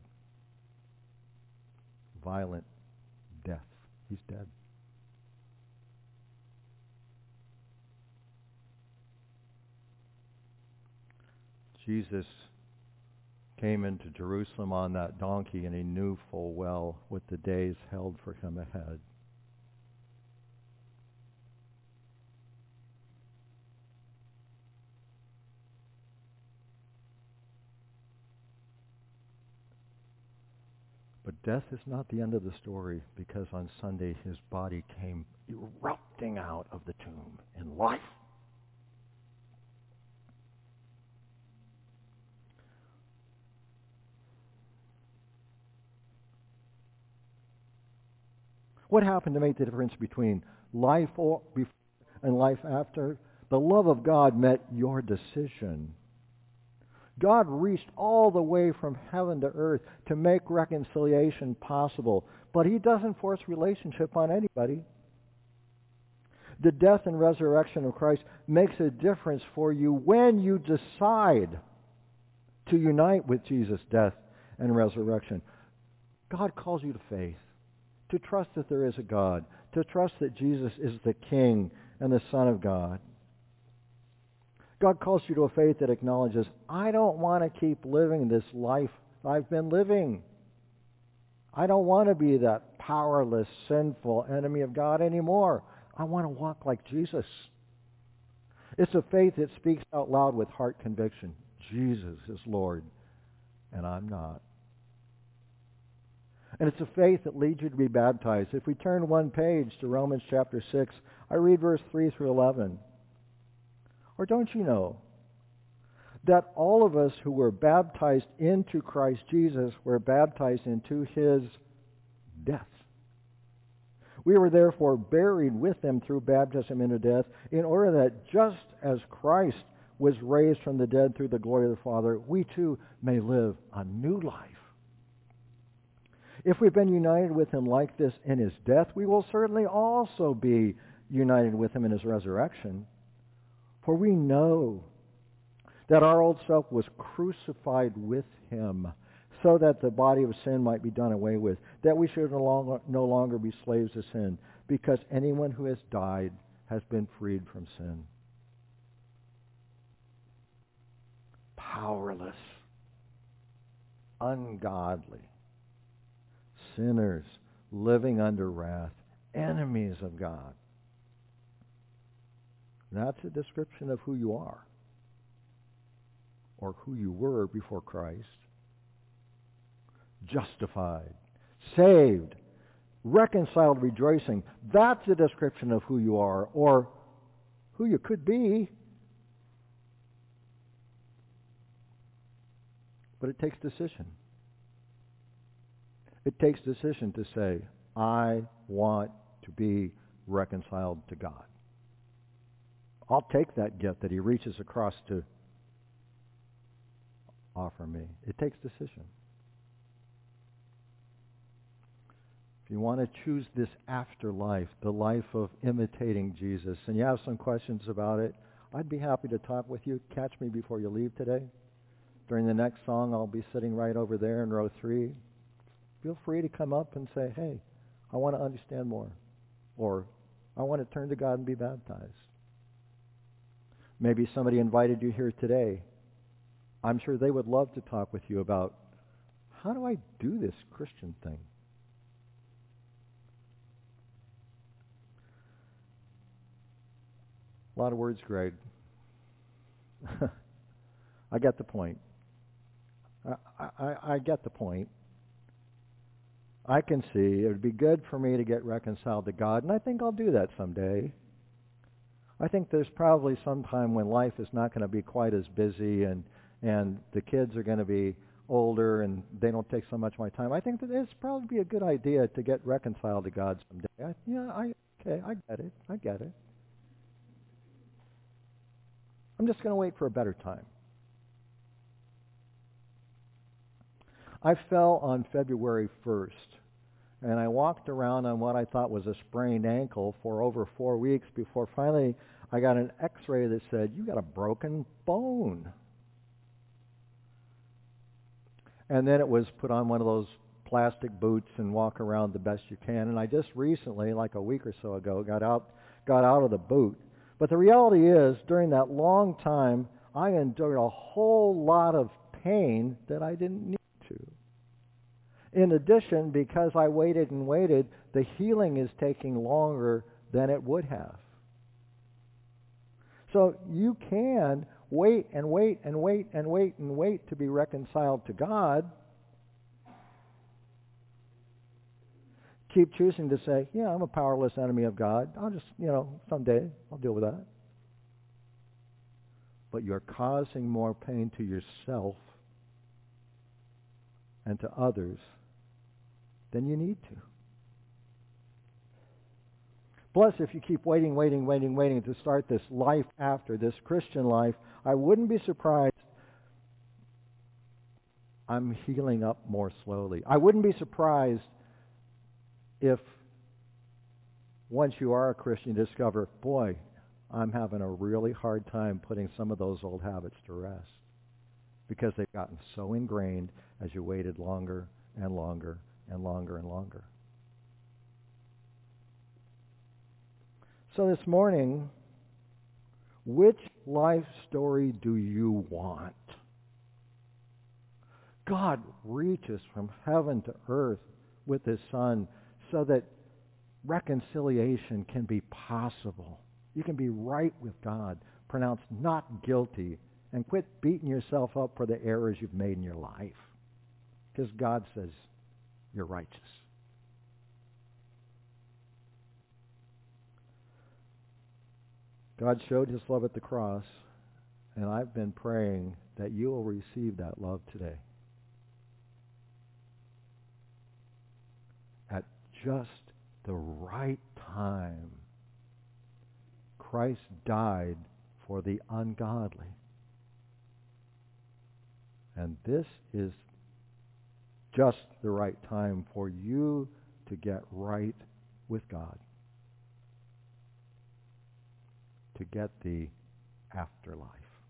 Violent death. He's dead. Jesus came into Jerusalem on that donkey, and he knew full well what the days held for him ahead. But death is not the end of the story, because on Sunday his body came erupting out of the tomb in life. What happened to make the difference between life before and life after? The love of God met your decision. God reached all the way from heaven to earth to make reconciliation possible, but he doesn't force relationship on anybody. The death and resurrection of Christ makes a difference for you when you decide to unite with Jesus' death and resurrection. God calls you to faith, to trust that there is a God, to trust that Jesus is the King and the Son of God. God calls you to a faith that acknowledges, I don't want to keep living this life I've been living. I don't want to be that powerless, sinful enemy of God anymore. I want to walk like Jesus. It's a faith that speaks out loud with heart conviction. Jesus is Lord, and I'm not. And it's a faith that leads you to be baptized. If we turn one page to Romans chapter 6, I read verse 3 through 11. Or don't you know that all of us who were baptized into Christ Jesus were baptized into his death? We were therefore buried with him through baptism into death, in order that just as Christ was raised from the dead through the glory of the Father, we too may live a new life. If we've been united with him like this in his death, we will certainly also be united with him in his resurrection. For we know that our old self was crucified with him, so that the body of sin might be done away with, that we should no longer be slaves of sin, because anyone who has died has been freed from sin. Powerless, ungodly, sinners living under wrath, enemies of God. That's a description of who you are, or who you were before Christ. Justified, saved, reconciled, rejoicing. That's a description of who you are, or who you could be. But it takes decision. It takes decision to say, I want to be reconciled to God. I'll take that gift that he reaches across to offer me. It takes decision. If you want to choose this afterlife, the life of imitating Jesus, and you have some questions about it, I'd be happy to talk with you. Catch me before you leave today. During the next song, I'll be sitting right over there in row 3. Feel free to come up and say, hey, I want to understand more. Or, I want to turn to God and be baptized. Maybe somebody invited you here today. I'm sure they would love to talk with you about, how do I do this Christian thing? A lot of words, Greg. I get the point. I get the point. I can see it would be good for me to get reconciled to God, and I think I'll do that someday. I think there's probably some time when life is not going to be quite as busy, and the kids are going to be older, and they don't take so much of my time. I think that it's probably be a good idea to get reconciled to God someday. I get it. I'm just going to wait for a better time. I fell on February 1st, and I walked around on what I thought was a sprained ankle for over 4 weeks before finally I got an x-ray that said, you got a broken bone. And then it was put on one of those plastic boots and walk around the best you can. And I just recently, like a week or so ago, got out of the boot. But the reality is, during that long time, I endured a whole lot of pain that I didn't need to. In addition, because I waited and waited, the healing is taking longer than it would have. So you can wait and wait and wait and wait and wait to be reconciled to God. Keep choosing to say, yeah, I'm a powerless enemy of God. I'll just, someday I'll deal with that. But you're causing more pain to yourself and to others than you need to. Plus, if you keep waiting to start this life after, this Christian life, I wouldn't be surprised I'm healing up more slowly. I wouldn't be surprised if once you are a Christian, you discover, boy, I'm having a really hard time putting some of those old habits to rest because they've gotten so ingrained as you waited longer and longer and longer and longer. So this morning, which life story do you want? God reaches from heaven to earth with his Son so that reconciliation can be possible. You can be right with God, pronounced not guilty, and quit beating yourself up for the errors you've made in your life. Because God says you're righteous. God showed his love at the cross, and I've been praying that you will receive that love today. At just the right time. Christ died for the ungodly. And this is just the right time for you to get right with God, to get the afterlife.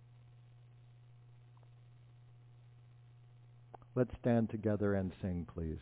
Let's stand together and sing, please.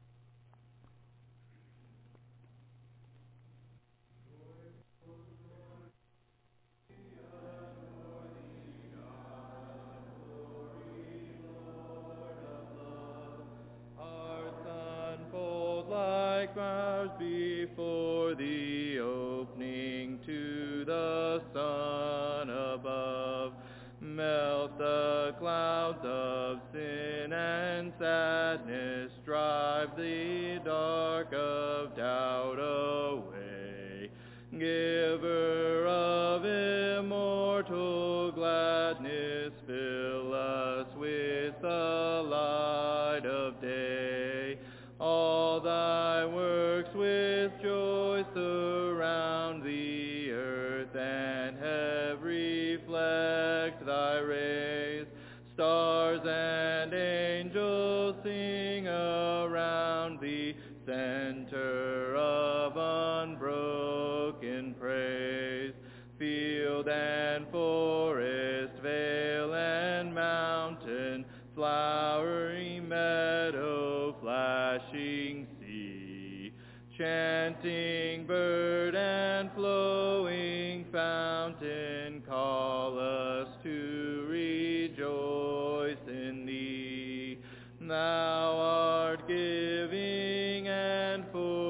Before the opening to the sun above, melt the clouds of sin and sadness, drive the dark of doubt away. Giver of immortal gladness, fill us with the light of day. All thy works with joy surround the earth, and have reflect thy rays. Stars and angels sing around thee, center of unbroken praise. Field and forest, vale and mountain, flowery meadow, flashing sea, chanting bird and flowing fountain, call us to rejoice in thee. Thou art giving and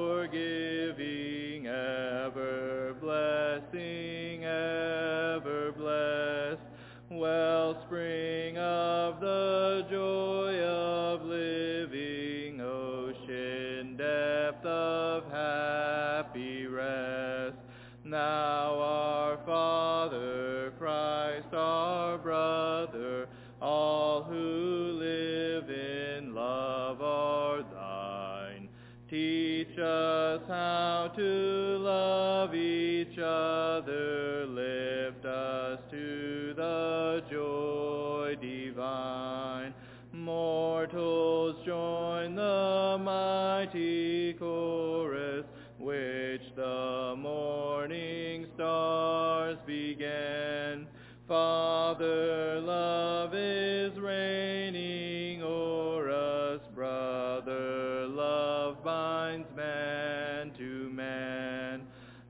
forgiving, ever blessing, ever blessed, wellspring of the joy of living, ocean depth of happy rest. Thou our Father, Christ our brother, all who live in love are thine. Teach us how to love each other, lift us to the joy divine. Mortals join the mighty chorus, which the morning stars began. Father, love is reigning o'er us, brother, love binds man to man.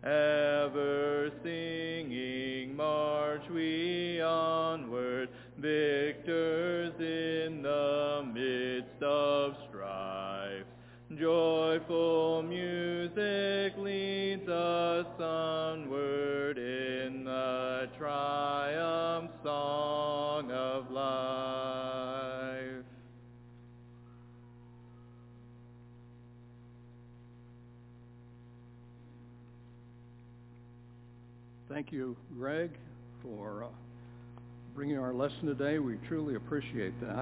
Ever singing march we onward, victors in the midst of strife. Joyful music leads us onward in the triumph song of life. Thank you, Greg, for bringing our lesson today. We truly appreciate that.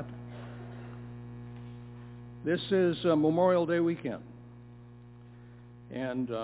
This is Memorial Day weekend, and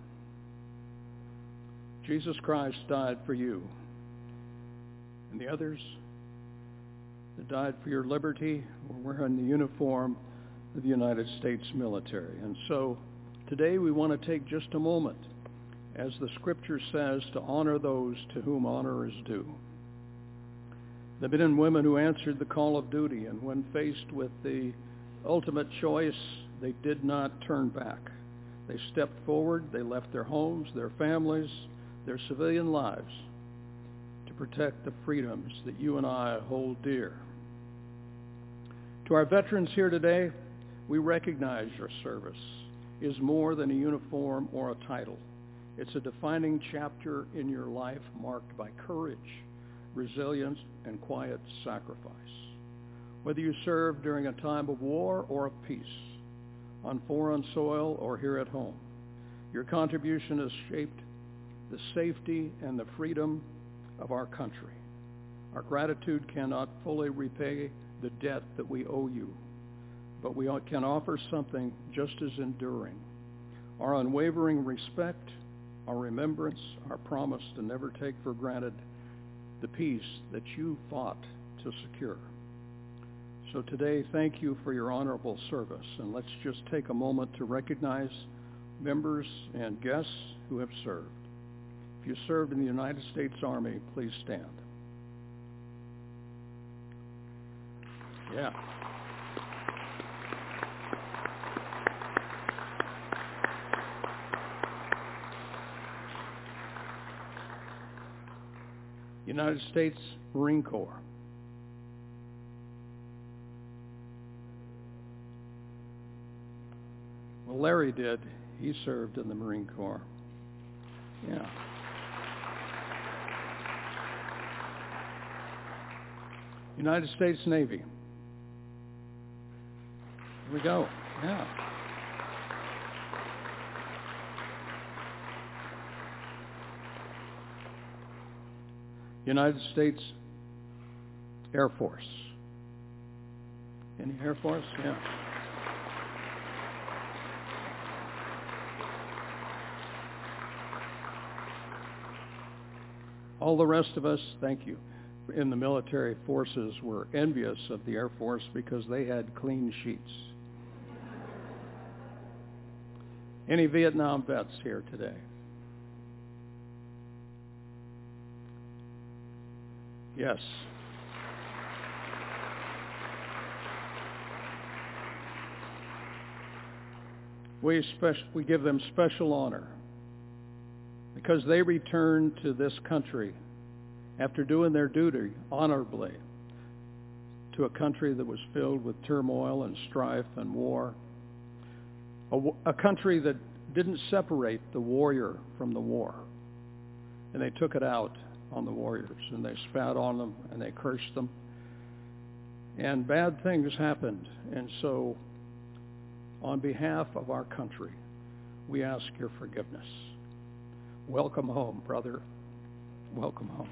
Jesus Christ died for you and the others that died for your liberty were wearing the uniform of the United States military. And so today we want to take just a moment, as the scripture says, to honor those to whom honor is due. The men and women who answered the call of duty, and when faced with the ultimate choice, they did not turn back. They stepped forward, they left their homes, their families, their civilian lives to protect the freedoms that you and I hold dear. To our veterans here today, we recognize your service is more than a uniform or a title. It's a defining chapter in your life marked by courage, resilience, and quiet sacrifice. Whether you serve during a time of war or of peace, on foreign soil or here at home, your contribution has shaped the safety and the freedom of our country. Our gratitude cannot fully repay the debt that we owe you, but we can offer something just as enduring. our unwavering respect, our remembrance, our promise to never take for granted the peace that you fought to secure. So today, thank you for your honorable service, and let's just take a moment to recognize members and guests who have served. If you served in the United States Army, please stand. Yeah. United States Marine Corps. Well, Larry did. He served in the Marine Corps. Yeah. United States Navy. Here we go. Yeah. United States Air Force. Any Air Force? Yeah. All the rest of us, thank you, in the military forces were envious of the Air Force because they had clean sheets. Any Vietnam vets here today? Yes. We give them special honor because they returned to this country after doing their duty honorably to a country that was filled with turmoil and strife and war, a country that didn't separate the warrior from the war, and they took it out on the warriors, and they spat on them, and they cursed them, and bad things happened. And so on behalf of our country, we ask your forgiveness. Welcome home, brother. Welcome home.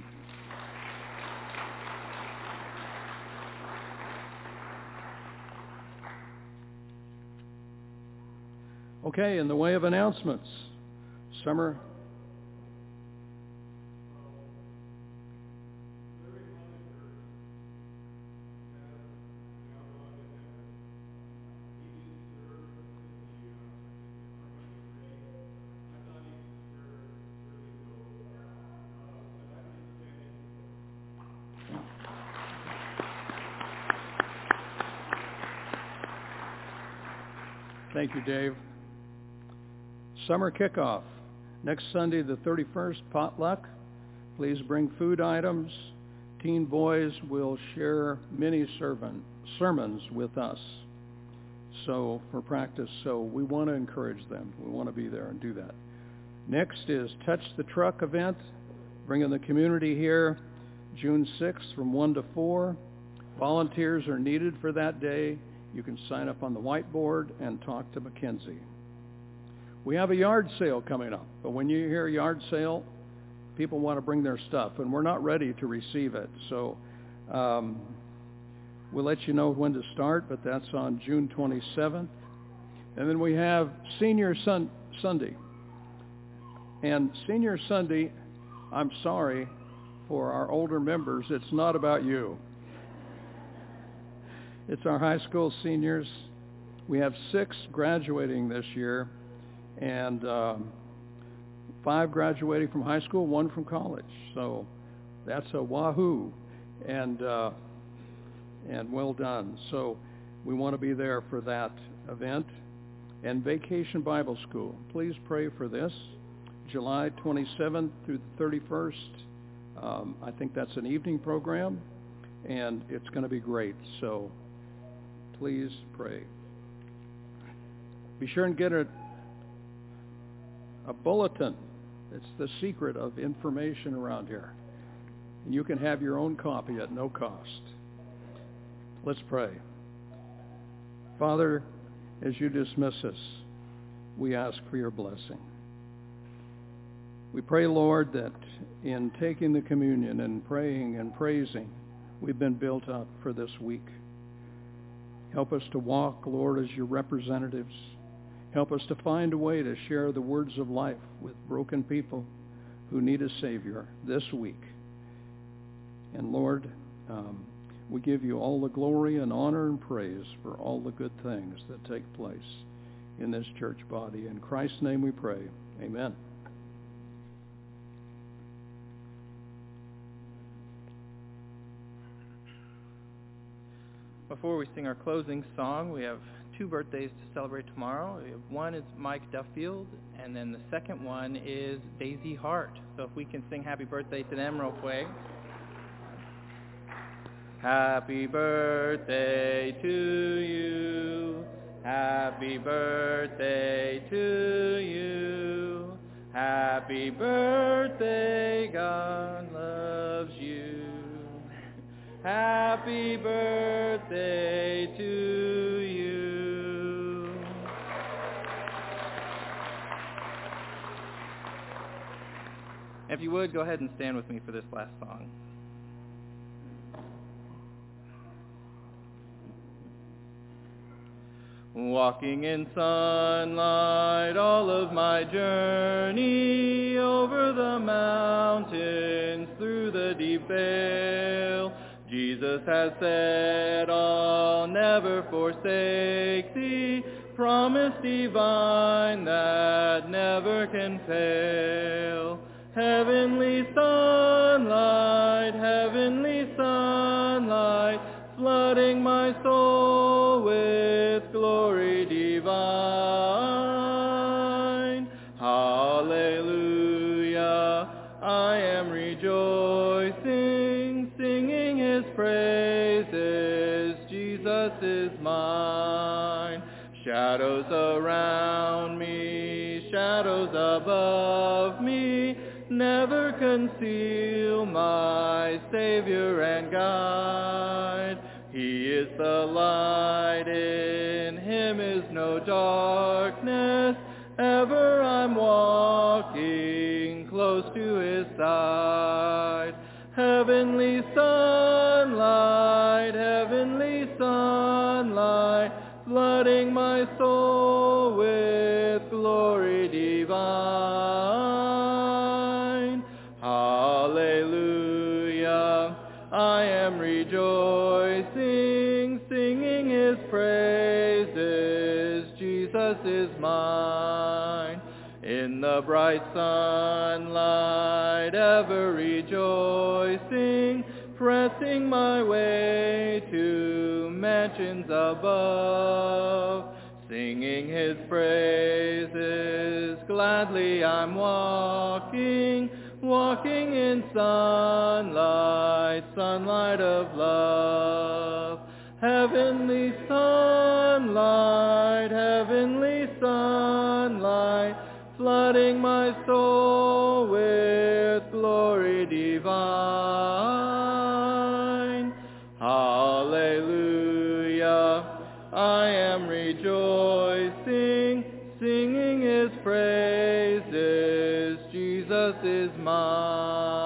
Okay, in the way of announcements, summer. Thank you, Dave. Summer kickoff. Next Sunday, the 31st, potluck. Please bring food items. Teen boys will share mini sermons with us so for practice. So we want to encourage them. We want to be there and do that. Next is Touch the Truck event. Bringing the community here June 6th from 1 to 4. Volunteers are needed for that day. You can sign up on the whiteboard and talk to Mackenzie. We have a yard sale coming up, but when you hear yard sale, people want to bring their stuff, and we're not ready to receive it. So we'll let you know when to start, but that's on June 27th. And then we have Senior Sunday. And Senior Sunday, I'm sorry for our older members, it's not about you. It's our high school seniors. We have 6 graduating this year, and 5 graduating from high school, 1 from college. So that's a wahoo, and well done. So we want to be there for that event. And Vacation Bible School. Please pray for this. July 27th through the 31st. I think that's an evening program, and it's going to be great. So please pray. Be sure and get a bulletin. It's the secret of information around here. And you can have your own copy at no cost. Let's pray. Father, as you dismiss us, we ask for your blessing. We pray, Lord, that in taking the communion and praying and praising, we've been built up for this week. Help us to walk, Lord, as your representatives. Help us to find a way to share the words of life with broken people who need a Savior this week. And Lord, we give you all the glory and honor and praise for all the good things that take place in this church body. In Christ's name we pray. Amen. Before we sing our closing song, we have 2 birthdays to celebrate tomorrow. One is Mike Duffield, and then the second one is Daisy Hart. So if we can sing happy birthday to them real quick. Happy birthday to you. Happy birthday to you. Happy birthday, God loves you. Happy birthday to you. If you would, go ahead and stand with me for this last song. Walking in sunlight all of my journey, over the mountains, through the deep vale, Jesus has said, I'll never forsake thee, promise divine that never can fail. Heavenly sunlight, flooding my soul with glory divine. Hallelujah, I am rejoicing, singing his praises, Jesus is mine. Shadows around me, shadows above me, never conceal my Savior and guide. He is the light, in him is no darkness, ever I'm walking close to his side. Heavenly sunlight, flooding my soul with glory divine. Hallelujah, I am rejoicing, singing his praises, Jesus is mine. In the bright sunlight, ever rejoicing, pressing my way to mansions above, singing his praises, gladly I'm walking in sunlight of love. Heavenly sunlight, flooding my soul with glory divine. Hallelujah, I am rejoicing, singing his praises, Jesus is mine.